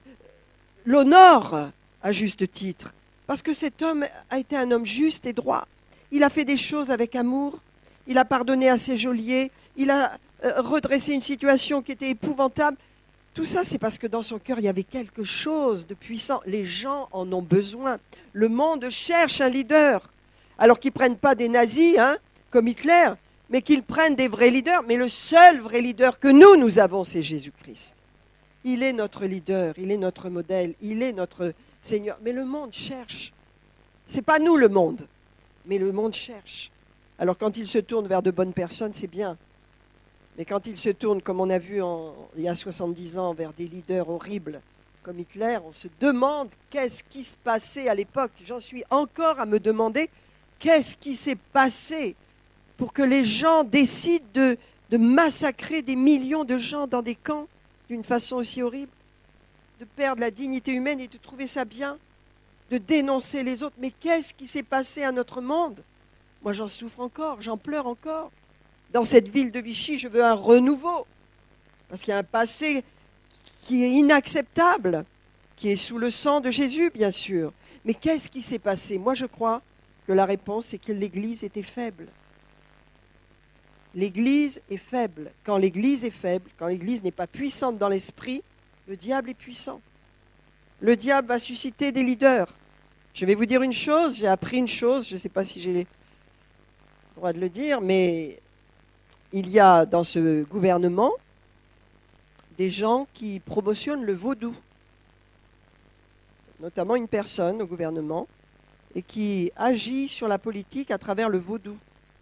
l'honore à juste titre? Parce que cet homme a été un homme juste et droit. Il a fait des choses avec amour, il a pardonné à ses geôliers, il a euh, redressé une situation qui était épouvantable. Tout ça, c'est parce que dans son cœur, il y avait quelque chose de puissant. Les gens en ont besoin. Le monde cherche un leader. Alors qu'ils ne prennent pas des nazis, hein, comme Hitler, mais qu'ils prennent des vrais leaders. Mais le seul vrai leader que nous, nous avons, c'est Jésus-Christ. Il est notre leader, il est notre modèle, il est notre Seigneur. Mais le monde cherche. Ce n'est pas nous le monde, mais le monde cherche. Alors quand il se tourne vers de bonnes personnes, c'est bien. Mais quand il se tourne, comme on a vu en, il y a soixante-dix ans, vers des leaders horribles comme Hitler, on se demande qu'est-ce qui se passait à l'époque. J'en suis encore à me demander qu'est-ce qui s'est passé pour que les gens décident de, de massacrer des millions de gens dans des camps d'une façon aussi horrible. de perdre la dignité humaine et de trouver ça bien, de dénoncer les autres. Mais qu'est-ce qui s'est passé à notre monde? Moi, j'en souffre encore, j'en pleure encore. Dans cette ville de Vichy, je veux un renouveau. Parce qu'il y a un passé qui est inacceptable, qui est sous le sang de Jésus, bien sûr. Mais qu'est-ce qui s'est passé? Moi, je crois que la réponse est que l'Église était faible. L'Église est faible. Quand l'Église est faible, quand l'Église n'est pas puissante dans l'esprit, le diable est puissant. Le diable va susciter des leaders. Je vais vous dire une chose, j'ai appris une chose, je ne sais pas si j'ai le droit de le dire, mais il y a dans ce gouvernement des gens qui promotionnent le vaudou. Notamment une personne au gouvernement et qui agit sur la politique à travers le vaudou.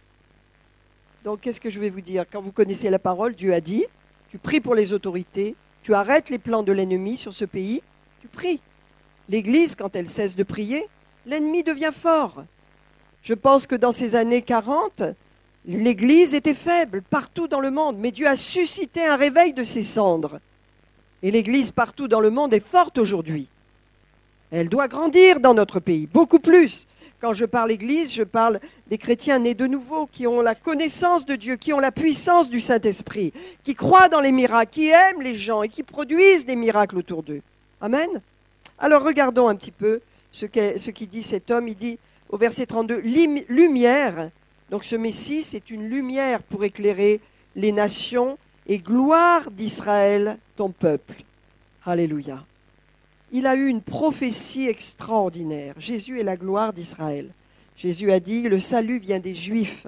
Donc, qu'est-ce que je vais vous dire? Quand vous connaissez la parole, Dieu a dit, tu pries pour les autorités, tu arrêtes les plans de l'ennemi sur ce pays, tu pries. L'Église, quand elle cesse de prier, l'ennemi devient fort. Je pense que dans ces années quarante, l'Église était faible partout dans le monde, mais Dieu a suscité un réveil de ses cendres. Et l'Église partout dans le monde est forte aujourd'hui. Elle doit grandir dans notre pays, beaucoup plus. Quand je parle Église, je parle des chrétiens nés de nouveau, qui ont la connaissance de Dieu, qui ont la puissance du Saint-Esprit, qui croient dans les miracles, qui aiment les gens et qui produisent des miracles autour d'eux. Amen. Alors regardons un petit peu ce qu'est, ce qu'il dit cet homme. Il dit au verset trente-deux, « Lumière ». Donc ce Messie, c'est une lumière pour éclairer les nations et gloire d'Israël, ton peuple. Alléluia. Il a eu une prophétie extraordinaire. Jésus est la gloire d'Israël. Jésus a dit, le salut vient des Juifs.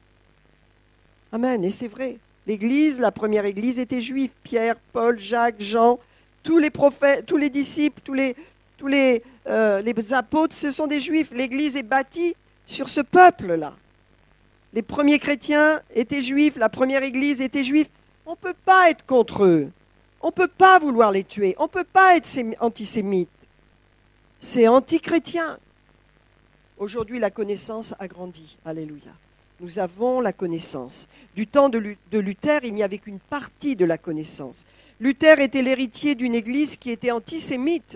Amen, et c'est vrai. L'Église, la première Église était juive. Pierre, Paul, Jacques, Jean, tous les prophètes, tous les disciples, tous les, tous les, euh, les apôtres, ce sont des Juifs. L'Église est bâtie sur ce peuple-là. Les premiers chrétiens étaient juifs, la première Église était juive. On ne peut pas être contre eux. On ne peut pas vouloir les tuer. On ne peut pas être antisémite. C'est antichrétien. Aujourd'hui, la connaissance a grandi. Alléluia. Nous avons la connaissance. Du temps de Luther, il n'y avait qu'une partie de la connaissance. Luther était l'héritier d'une église qui était antisémite.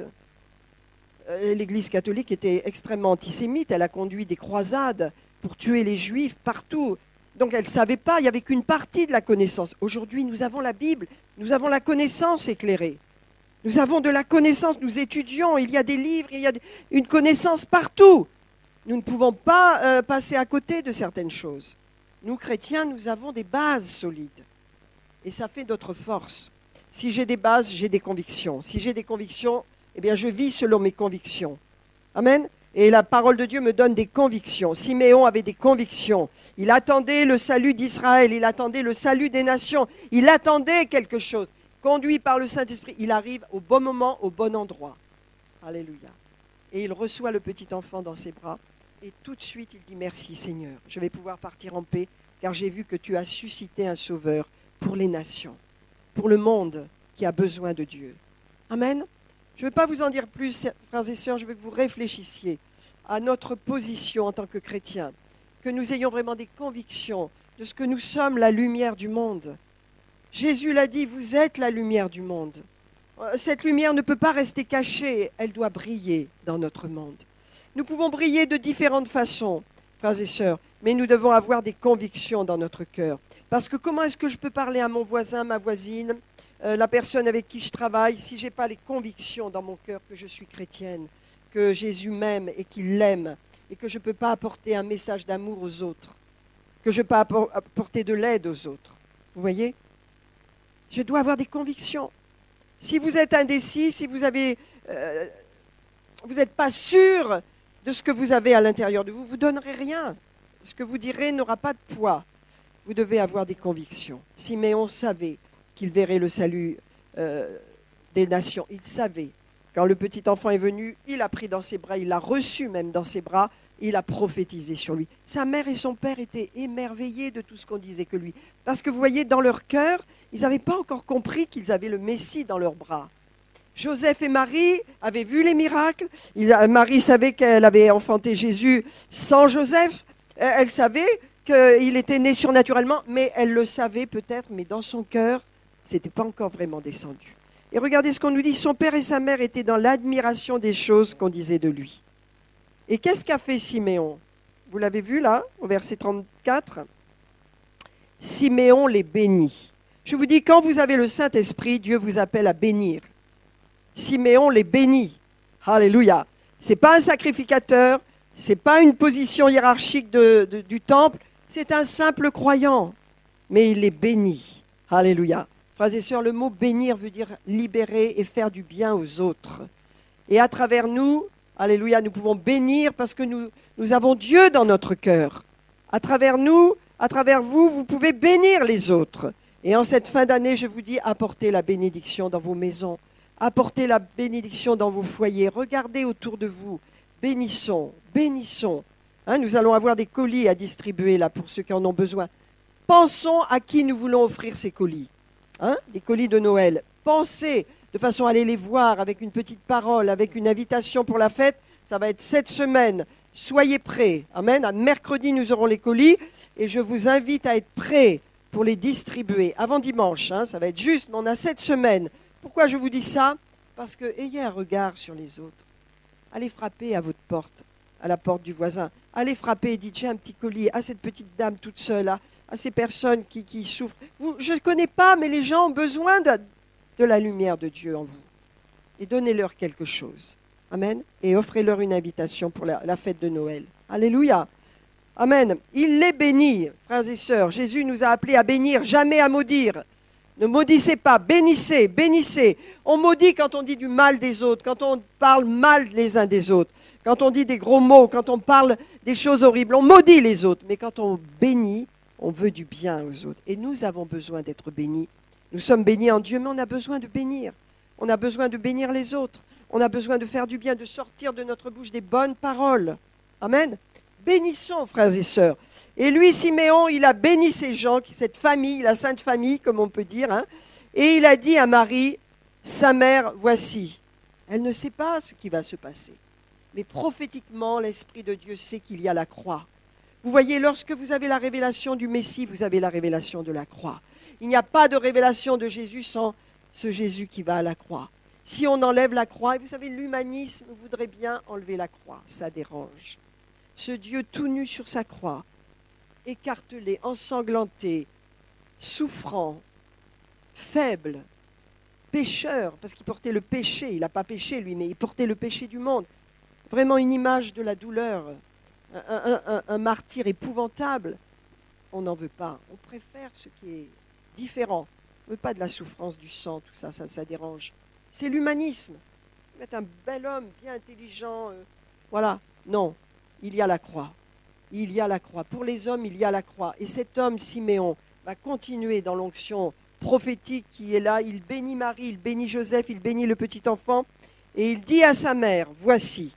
L'église catholique était extrêmement antisémite. Elle a conduit des croisades pour tuer les juifs partout. Donc elle ne savait pas, il n'y avait qu'une partie de la connaissance. Aujourd'hui, nous avons la Bible, nous avons la connaissance éclairée. Nous avons de la connaissance, nous étudions, il y a des livres, il y a une connaissance partout. Nous ne pouvons pas euh, passer à côté de certaines choses. Nous, chrétiens, nous avons des bases solides. Et ça fait notre force. Si j'ai des bases, j'ai des convictions. Si j'ai des convictions, eh bien je vis selon mes convictions. Amen. Et la parole de Dieu me donne des convictions. Siméon avait des convictions. Il attendait le salut d'Israël, il attendait le salut des nations, il attendait quelque chose. Conduit par le Saint-Esprit, il arrive au bon moment, au bon endroit. Alléluia. Et il reçoit le petit enfant dans ses bras. Et tout de suite, il dit « Merci Seigneur, je vais pouvoir partir en paix, car j'ai vu que tu as suscité un sauveur pour les nations, pour le monde qui a besoin de Dieu. » Amen. Je ne vais pas vous en dire plus, frères et sœurs, je veux que vous réfléchissiez à notre position en tant que chrétiens, que nous ayons vraiment des convictions de ce que nous sommes la lumière du monde. Jésus l'a dit, vous êtes la lumière du monde. Cette lumière ne peut pas rester cachée, elle doit briller dans notre monde. Nous pouvons briller de différentes façons, frères et sœurs, mais nous devons avoir des convictions dans notre cœur. Parce que comment est-ce que je peux parler à mon voisin, ma voisine, Euh, la personne avec qui je travaille, si je n'ai pas les convictions dans mon cœur que je suis chrétienne, que Jésus m'aime et qu'il l'aime, et que je ne peux pas apporter un message d'amour aux autres, que je ne peux pas apporter de l'aide aux autres. Vous voyez? Je dois avoir des convictions. Si vous êtes indécis, si vous avez, euh, vous n'êtes pas sûr de ce que vous avez à l'intérieur de vous, vous ne donnerez rien. Ce que vous direz n'aura pas de poids. Vous devez avoir des convictions. Siméon savait qu'il verrait le salut euh, des nations. Il savait. Quand le petit enfant est venu, il l'a pris dans ses bras, il l'a reçu même dans ses bras, il a prophétisé sur lui. Sa mère et son père étaient émerveillés de tout ce qu'on disait que lui. Parce que vous voyez, dans leur cœur, ils n'avaient pas encore compris qu'ils avaient le Messie dans leurs bras. Joseph et Marie avaient vu les miracles. Marie savait qu'elle avait enfanté Jésus sans Joseph. Elle savait qu'il était né surnaturellement, mais elle le savait peut-être, mais dans son cœur, ce n'était pas encore vraiment descendu. Et regardez ce qu'on nous dit, son père et sa mère étaient dans l'admiration des choses qu'on disait de lui. Et qu'est-ce qu'a fait Siméon? Vous l'avez vu là, au verset trente-quatre. Siméon les bénit. Je vous dis, quand vous avez le Saint-Esprit, Dieu vous appelle à bénir. Siméon les bénit. Alléluia. Ce n'est pas un sacrificateur, ce n'est pas une position hiérarchique de, de, du temple, c'est un simple croyant. Mais il les bénit. Alléluia. Frères et sœurs, le mot bénir veut dire libérer et faire du bien aux autres. Et à travers nous, alléluia, nous pouvons bénir parce que nous, nous avons Dieu dans notre cœur. À travers nous, à travers vous, vous pouvez bénir les autres. Et en cette fin d'année, je vous dis, apportez la bénédiction dans vos maisons. Apportez la bénédiction dans vos foyers. Regardez autour de vous. Bénissons, bénissons. Hein, nous allons avoir des colis à distribuer là pour ceux qui en ont besoin. Pensons à qui nous voulons offrir ces colis. Hein, des colis de Noël. Pensez de façon à aller les voir avec une petite parole, avec une invitation pour la fête. Ça va être cette semaine. Soyez prêts. Amen. À mercredi, nous aurons les colis et je vous invite à être prêts pour les distribuer. Avant dimanche, hein, ça va être juste, mais on a cette semaine. Pourquoi je vous dis ça? Parce que ayez un regard sur les autres. Allez frapper à votre porte, à la porte du voisin. Allez frapper et dites, j'ai un petit colis à cette petite dame toute seule, à, à ces personnes qui, qui souffrent. Vous, je ne connais pas, mais les gens ont besoin de, de la lumière de Dieu en vous. Et donnez-leur quelque chose. Amen. Et offrez-leur une invitation pour la, la fête de Noël. Alléluia. Amen. Il les bénit, frères et sœurs. Jésus nous a appelés à bénir, jamais à maudire. Ne maudissez pas, bénissez, bénissez. On maudit quand on dit du mal des autres, quand on parle mal les uns des autres, quand on dit des gros mots, quand on parle des choses horribles. On maudit les autres, mais quand on bénit, on veut du bien aux autres. Et nous avons besoin d'être bénis. Nous sommes bénis en Dieu, mais on a besoin de bénir. On a besoin de bénir les autres. On a besoin de faire du bien, de sortir de notre bouche des bonnes paroles. Amen. Bénissons, frères et sœurs. Et lui, Siméon, il a béni ces gens, cette famille, la sainte famille, comme on peut dire. Hein, et il a dit à Marie, sa mère, voici. Elle ne sait pas ce qui va se passer. Mais prophétiquement, l'Esprit de Dieu sait qu'il y a la croix. Vous voyez, lorsque vous avez la révélation du Messie, vous avez la révélation de la croix. Il n'y a pas de révélation de Jésus sans ce Jésus qui va à la croix. Si on enlève la croix, et vous savez, l'humanisme voudrait bien enlever la croix, ça dérange. Ce Dieu tout nu sur sa croix, écartelé, ensanglanté, souffrant, faible, pécheur, parce qu'il portait le péché, il n'a pas péché lui, mais il portait le péché du monde. Vraiment une image de la douleur, un, un, un, un martyr épouvantable. On n'en veut pas, on préfère ce qui est différent. On ne veut pas de la souffrance, du sang, tout ça, ça, ça dérange. C'est l'humanisme. Il est un bel homme, bien intelligent, euh, voilà, non. Il y a la croix. Il y a la croix. Pour les hommes, il y a la croix. Et cet homme, Siméon, va continuer dans l'onction prophétique qui est là. Il bénit Marie, il bénit Joseph, il bénit le petit enfant. Et il dit à sa mère, voici,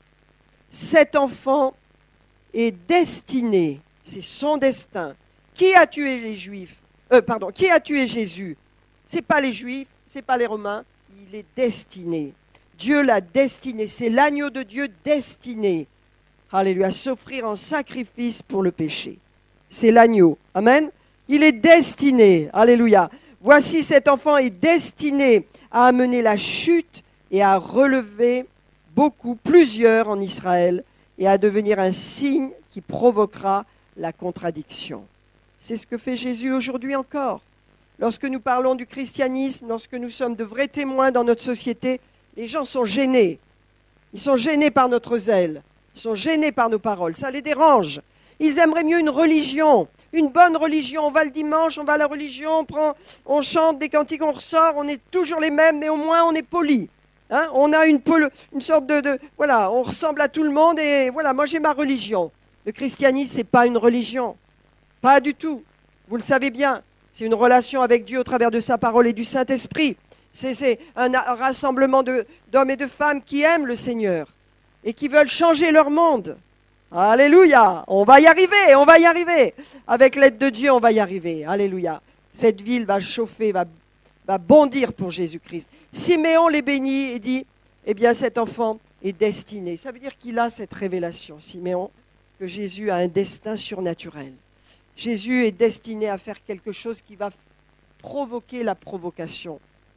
cet enfant est destiné, c'est son destin. Qui a tué les Juifs euh, Pardon, qui a tué Jésus? Ce n'est pas les Juifs, ce n'est pas les Romains. Il est destiné. Dieu l'a destiné. C'est l'agneau de Dieu destiné. Alléluia, s'offrir en sacrifice pour le péché. C'est l'agneau. Amen. Il est destiné. Alléluia. Voici, cet enfant est destiné à amener la chute et à relever beaucoup, plusieurs en Israël, et à devenir un signe qui provoquera la contradiction. C'est ce que fait Jésus aujourd'hui encore. Lorsque nous parlons du christianisme, lorsque nous sommes de vrais témoins dans notre société, les gens sont gênés. Ils sont gênés par notre zèle. Ils sont gênés par nos paroles, ça les dérange. Ils aimeraient mieux une religion, une bonne religion. On va le dimanche, on va à la religion, on, prend, on chante des cantiques, on ressort, on est toujours les mêmes, mais au moins on est poli. Hein, on a une, une sorte de, de... Voilà, on ressemble à tout le monde et voilà, moi j'ai ma religion. Le christianisme, ce n'est pas une religion. Pas du tout. Vous le savez bien. C'est une relation avec Dieu au travers de sa parole et du Saint-Esprit. C'est, c'est un, un rassemblement de, d'hommes et de femmes qui aiment le Seigneur et qui veulent changer leur monde. Alléluia, on va y arriver, on va y arriver. Avec l'aide de Dieu, on va y arriver. Alléluia. Cette ville va chauffer, va, va bondir pour Jésus-Christ. Siméon les bénit et dit, eh bien cet enfant est destiné. Ça veut dire qu'il a cette révélation, Siméon, que Jésus a un destin surnaturel. Jésus est destiné à faire quelque chose qui va provoquer la provocation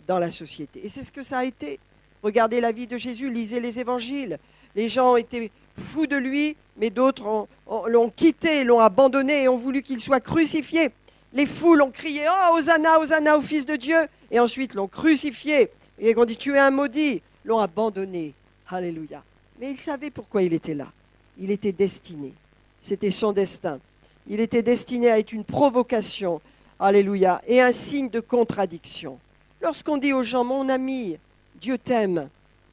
dans la société. Et c'est ce que ça a été. Regardez la vie de Jésus, lisez les évangiles. Les gens ont été fous de lui, mais d'autres ont- ont- l'ont quitté, l'ont abandonné et ont voulu qu'il soit crucifié. Les foules ont crié « Oh, Hosanna, Hosanna au Fils de Dieu !» et ensuite l'ont crucifié et ont dit « Tu es un maudit !» L'ont abandonné. Alléluia. Mais il savait pourquoi il était là. Il était destiné. C'était son destin. Il était destiné à être une provocation. Alléluia. Et un signe de contradiction. Lorsqu'on dit aux gens « Mon ami, Dieu t'aime »,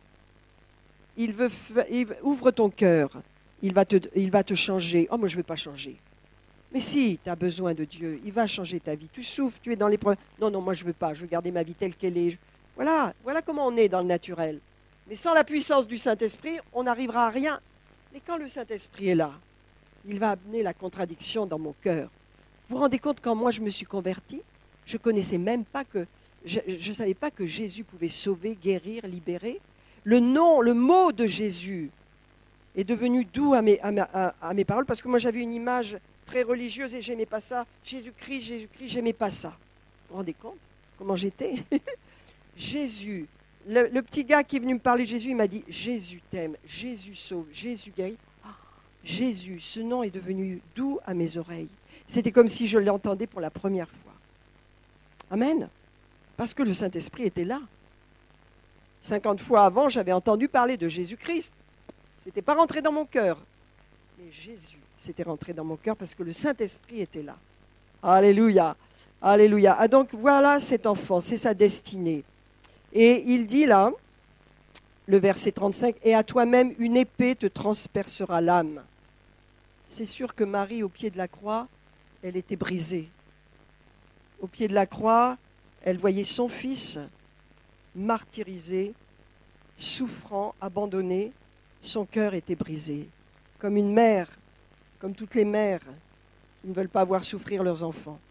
il veut, il veut- ouvre ton cœur, il va te, il va te changer. Oh, moi je ne veux pas changer. Mais si, tu as besoin de Dieu, il va changer ta vie. Tu souffres, tu es dans l'épreuve. Non, non, moi je ne veux pas, je veux garder ma vie telle qu'elle est. Voilà, voilà comment on est dans le naturel. Mais sans la puissance du Saint-Esprit, on n'arrivera à rien. Mais quand le Saint-Esprit est là, il va amener la contradiction dans mon cœur. Vous vous rendez compte, quand moi je me suis convertie, je ne connaissais même pas que, je ne savais pas que Jésus pouvait sauver, guérir, libérer. Le nom, le mot de Jésus est devenu doux à mes, à ma- à- à mes paroles, parce que moi j'avais une image très religieuse et j'aimais pas ça. Jésus-Christ, Jésus-Christ, j'aimais pas ça. Vous vous rendez compte comment j'étais? Jésus, le, le petit gars qui est venu me parler de Jésus, il m'a dit « Jésus t'aime, Jésus sauve, Jésus guérit. Ah, Jésus, ce nom est devenu doux à mes oreilles. C'était comme si je l'entendais pour la première fois. Amen. Parce que le Saint-Esprit était là. cinquante fois avant, j'avais entendu parler de Jésus-Christ. Ce n'était pas rentré dans mon cœur. Mais Jésus s'était rentré dans mon cœur parce que le Saint-Esprit était là. Alléluia. Alléluia. Ah, donc voilà cet enfant, c'est sa destinée. Et il dit là, le verset trente-cinq, « Et à toi-même une épée te transpercera l'âme. » C'est sûr que Marie, au pied de la croix, elle était brisée. Au pied de la croix, elle voyait son fils martyrisé, souffrant, abandonné. Son cœur était brisé. Comme une mère, comme toutes les mères, qui ne veulent pas voir souffrir leurs enfants.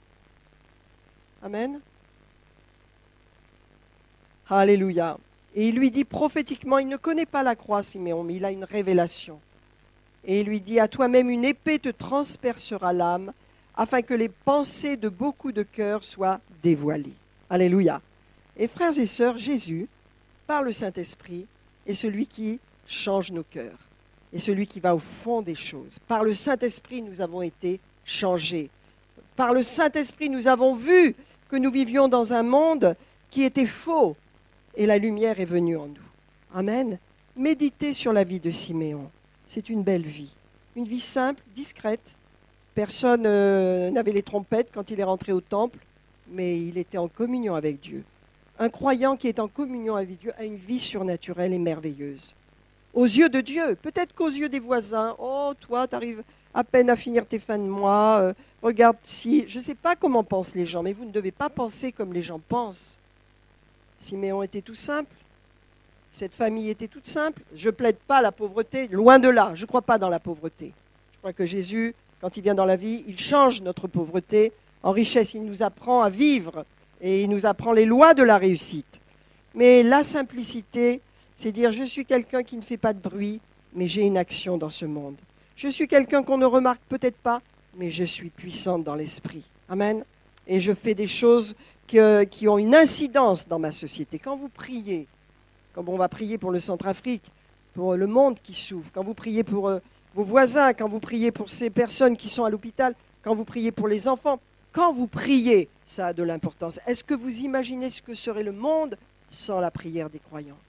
Amen. Alléluia. Et il lui dit prophétiquement, il ne connaît pas la croix, Siméon, mais il a une révélation. Et il lui dit, à toi-même une épée te transpercera l'âme, afin que les pensées de beaucoup de cœurs soient dévoilées. Alléluia. Et frères et sœurs, Jésus, par le Saint-Esprit, est celui qui change nos cœurs, est celui qui va au fond des choses. Par le Saint-Esprit, nous avons été changés. Par le Saint-Esprit, nous avons vu que nous vivions dans un monde qui était faux, et la lumière est venue en nous. Amen. Méditez sur la vie de Siméon. C'est une belle vie. Une vie simple, discrète. Personne euh, n'avait les trompettes quand il est rentré au temple, mais il était en communion avec Dieu. Un croyant qui est en communion avec Dieu a une vie surnaturelle et merveilleuse. Aux yeux de Dieu, peut-être qu'aux yeux des voisins, « Oh, toi, tu arrives à peine à finir tes fins de mois, euh, regarde si... » Je ne sais pas comment pensent les gens, mais vous ne devez pas penser comme les gens pensent. Siméon était tout simple. Cette famille était toute simple. Je ne plaide pas la pauvreté, loin de là. Je ne crois pas dans la pauvreté. Je crois que Jésus, quand il vient dans la vie, il change notre pauvreté en richesse. Il nous apprend à vivre et il nous apprend les lois de la réussite. Mais la simplicité, c'est dire je suis quelqu'un qui ne fait pas de bruit, mais j'ai une action dans ce monde. Je suis quelqu'un qu'on ne remarque peut-être pas, mais je suis puissante dans l'esprit. Amen. Et je fais des choses que, qui ont une incidence dans ma société. Quand vous priez, comme on va prier pour le Centrafrique, pour le monde qui souffre, quand vous priez pour euh, vos voisins, quand vous priez pour ces personnes qui sont à l'hôpital, quand vous priez pour les enfants, quand vous priez, ça a de l'importance. Est-ce que vous imaginez ce que serait le monde sans la prière des croyants?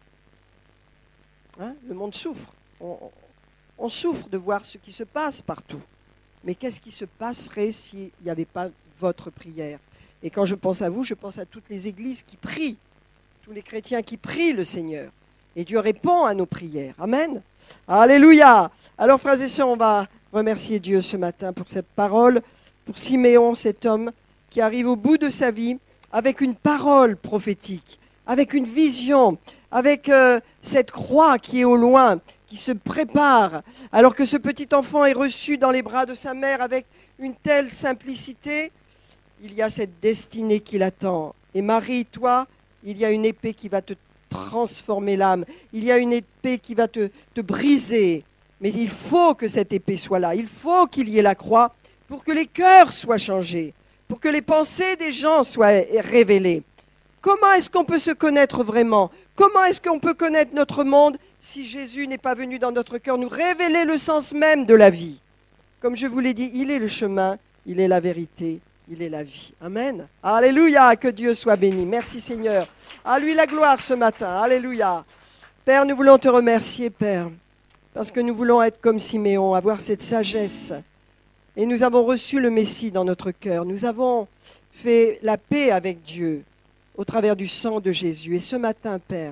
Hein? Le monde souffre. On, on souffre de voir ce qui se passe partout. Mais qu'est-ce qui se passerait s'il n'y avait pas votre prière? Et quand je pense à vous, je pense à toutes les églises qui prient, tous les chrétiens qui prient le Seigneur. Et Dieu répond à nos prières. Amen. Alléluia. Alors, frères et sœurs, on va remercier Dieu ce matin pour cette parole, pour Siméon, cet homme qui arrive au bout de sa vie avec une parole prophétique, avec une vision, avec euh, cette croix qui est au loin, qui se prépare, alors que ce petit enfant est reçu dans les bras de sa mère avec une telle simplicité. Il y a cette destinée qui l'attend. Et Marie, toi, il y a une épée qui va te transformer l'âme. Il y a une épée qui va te, te briser. Mais il faut que cette épée soit là. Il faut qu'il y ait la croix pour que les cœurs soient changés, pour que les pensées des gens soient révélées. Comment est-ce qu'on peut se connaître vraiment? Comment est-ce qu'on peut connaître notre monde si Jésus n'est pas venu dans notre cœur nous révéler le sens même de la vie? Comme je vous l'ai dit, il est le chemin, il est la vérité, il est la vie. Amen. Alléluia, que Dieu soit béni. Merci Seigneur. À lui la gloire ce matin. Alléluia. Père, nous voulons te remercier, Père, parce que nous voulons être comme Siméon, avoir cette sagesse. Et nous avons reçu le Messie dans notre cœur. Nous avons fait la paix avec Dieu au travers du sang de Jésus. Et ce matin, Père,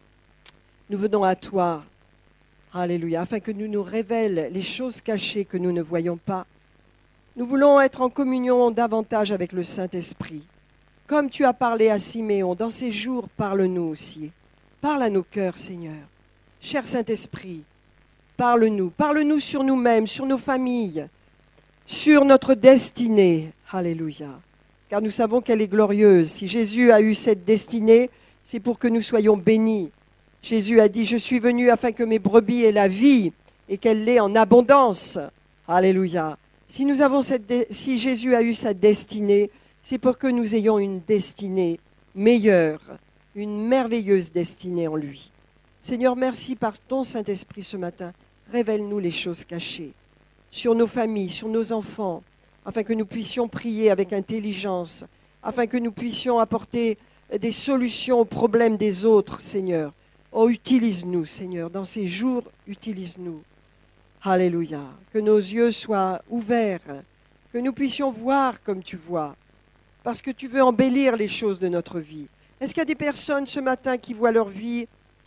nous venons à toi, alléluia, afin que tu nous révèles les choses cachées que nous ne voyons pas. Nous voulons être en communion davantage avec le Saint-Esprit. Comme tu as parlé à Siméon, dans ces jours, parle-nous aussi. Parle à nos cœurs, Seigneur. Cher Saint-Esprit, parle-nous. Parle-nous sur nous-mêmes, sur nos familles, sur notre destinée. Alléluia. Car nous savons qu'elle est glorieuse. Si Jésus a eu cette destinée, c'est pour que nous soyons bénis. Jésus a dit, je suis venu afin que mes brebis aient la vie et qu'elle l'ait en abondance. Alléluia. Si, nous avons cette de... si Jésus a eu sa destinée, c'est pour que nous ayons une destinée meilleure, une merveilleuse destinée en lui. Seigneur, merci par ton Saint-Esprit ce matin. Révèle-nous les choses cachées sur nos familles, sur nos enfants, afin que nous puissions prier avec intelligence, afin que nous puissions apporter des solutions aux problèmes des autres, Seigneur. Oh, utilise-nous, Seigneur, dans ces jours, utilise-nous. Alléluia. Que nos yeux soient ouverts, que nous puissions voir comme tu vois, parce que tu veux embellir les choses de notre vie. Est-ce qu'il y a des personnes ce matin qui voient leur vie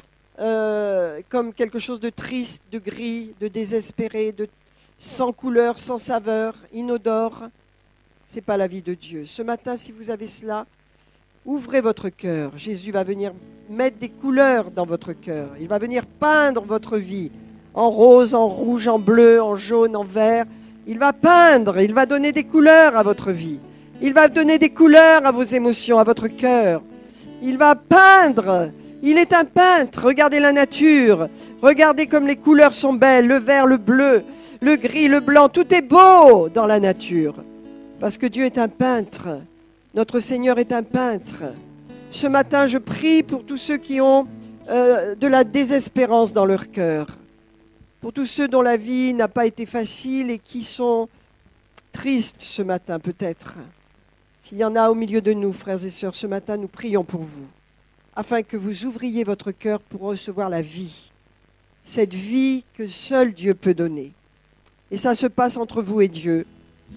euh, comme quelque chose de triste, de gris, de désespéré, de sans couleur, sans saveur, inodore? Ce n'est pas la vie de Dieu. Ce matin, si vous avez cela, ouvrez votre cœur. Jésus va venir mettre des couleurs dans votre cœur. Il va venir peindre votre vie en rose, en rouge, en bleu, en jaune, en vert. Il va peindre, il va donner des couleurs à votre vie. Il va donner des couleurs à vos émotions, à votre cœur. Il va peindre. Il est un peintre. Regardez la nature. Regardez comme les couleurs sont belles. Le vert, le bleu, le gris, le blanc. Tout est beau dans la nature. Parce que Dieu est un peintre. Notre Seigneur est un peintre. Ce matin, je prie pour tous ceux qui ont euh, de la désespérance dans leur cœur. Pour tous ceux dont la vie n'a pas été facile et qui sont tristes ce matin peut-être. S'il y en a au milieu de nous, frères et sœurs, ce matin, nous prions pour vous, afin que vous ouvriez votre cœur pour recevoir la vie, cette vie que seul Dieu peut donner. Et ça se passe entre vous et Dieu.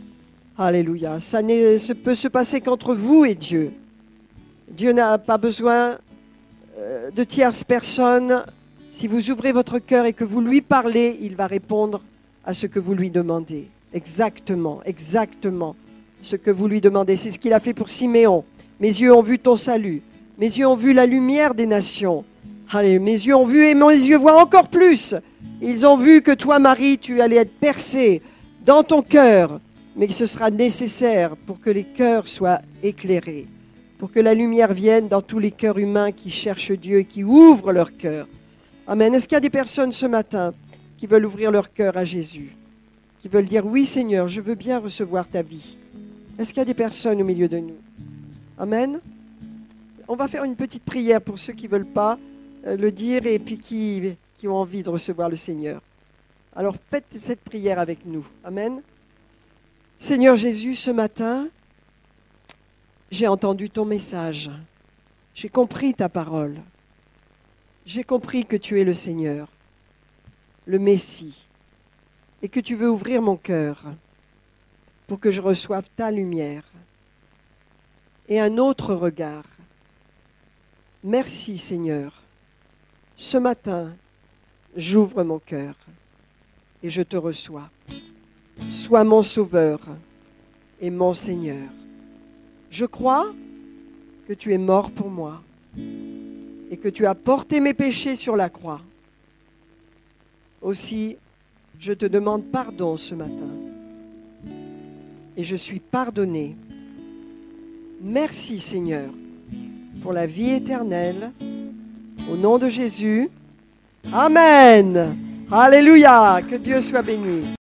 Alléluia. Ça ne peut se passer qu'entre vous et Dieu. Dieu n'a pas besoin euh, de tierces personnes. Si vous ouvrez votre cœur et que vous lui parlez, il va répondre à ce que vous lui demandez. Exactement, exactement ce que vous lui demandez. C'est ce qu'il a fait pour Siméon. Mes yeux ont vu ton salut. Mes yeux ont vu la lumière des nations. Allez, mes yeux ont vu et mes yeux voient encore plus. Ils ont vu que toi, Marie, tu allais être percée dans ton cœur, mais que ce sera nécessaire pour que les cœurs soient éclairés, pour que la lumière vienne dans tous les cœurs humains qui cherchent Dieu et qui ouvrent leur cœur. Amen. Est-ce qu'il y a des personnes ce matin qui veulent ouvrir leur cœur à Jésus, qui veulent dire, oui Seigneur, je veux bien recevoir ta vie? Est-ce qu'il y a des personnes au milieu de nous? Amen. On va faire une petite prière pour ceux qui ne veulent pas euh, le dire et puis qui, qui ont envie de recevoir le Seigneur. Alors faites cette prière avec nous. Amen. Seigneur Jésus, ce matin, j'ai entendu ton message. J'ai compris ta parole. J'ai compris que tu es le Seigneur, le Messie, et que tu veux ouvrir mon cœur pour que je reçoive ta lumière et un autre regard. Merci Seigneur. Ce matin, j'ouvre mon cœur et je te reçois. Sois mon Sauveur et mon Seigneur. Je crois que tu es mort pour moi et que tu as porté mes péchés sur la croix. Aussi, je te demande pardon ce matin. Et je suis pardonné. Merci Seigneur pour la vie éternelle. Au nom de Jésus. Amen. Alléluia. Que Dieu soit béni.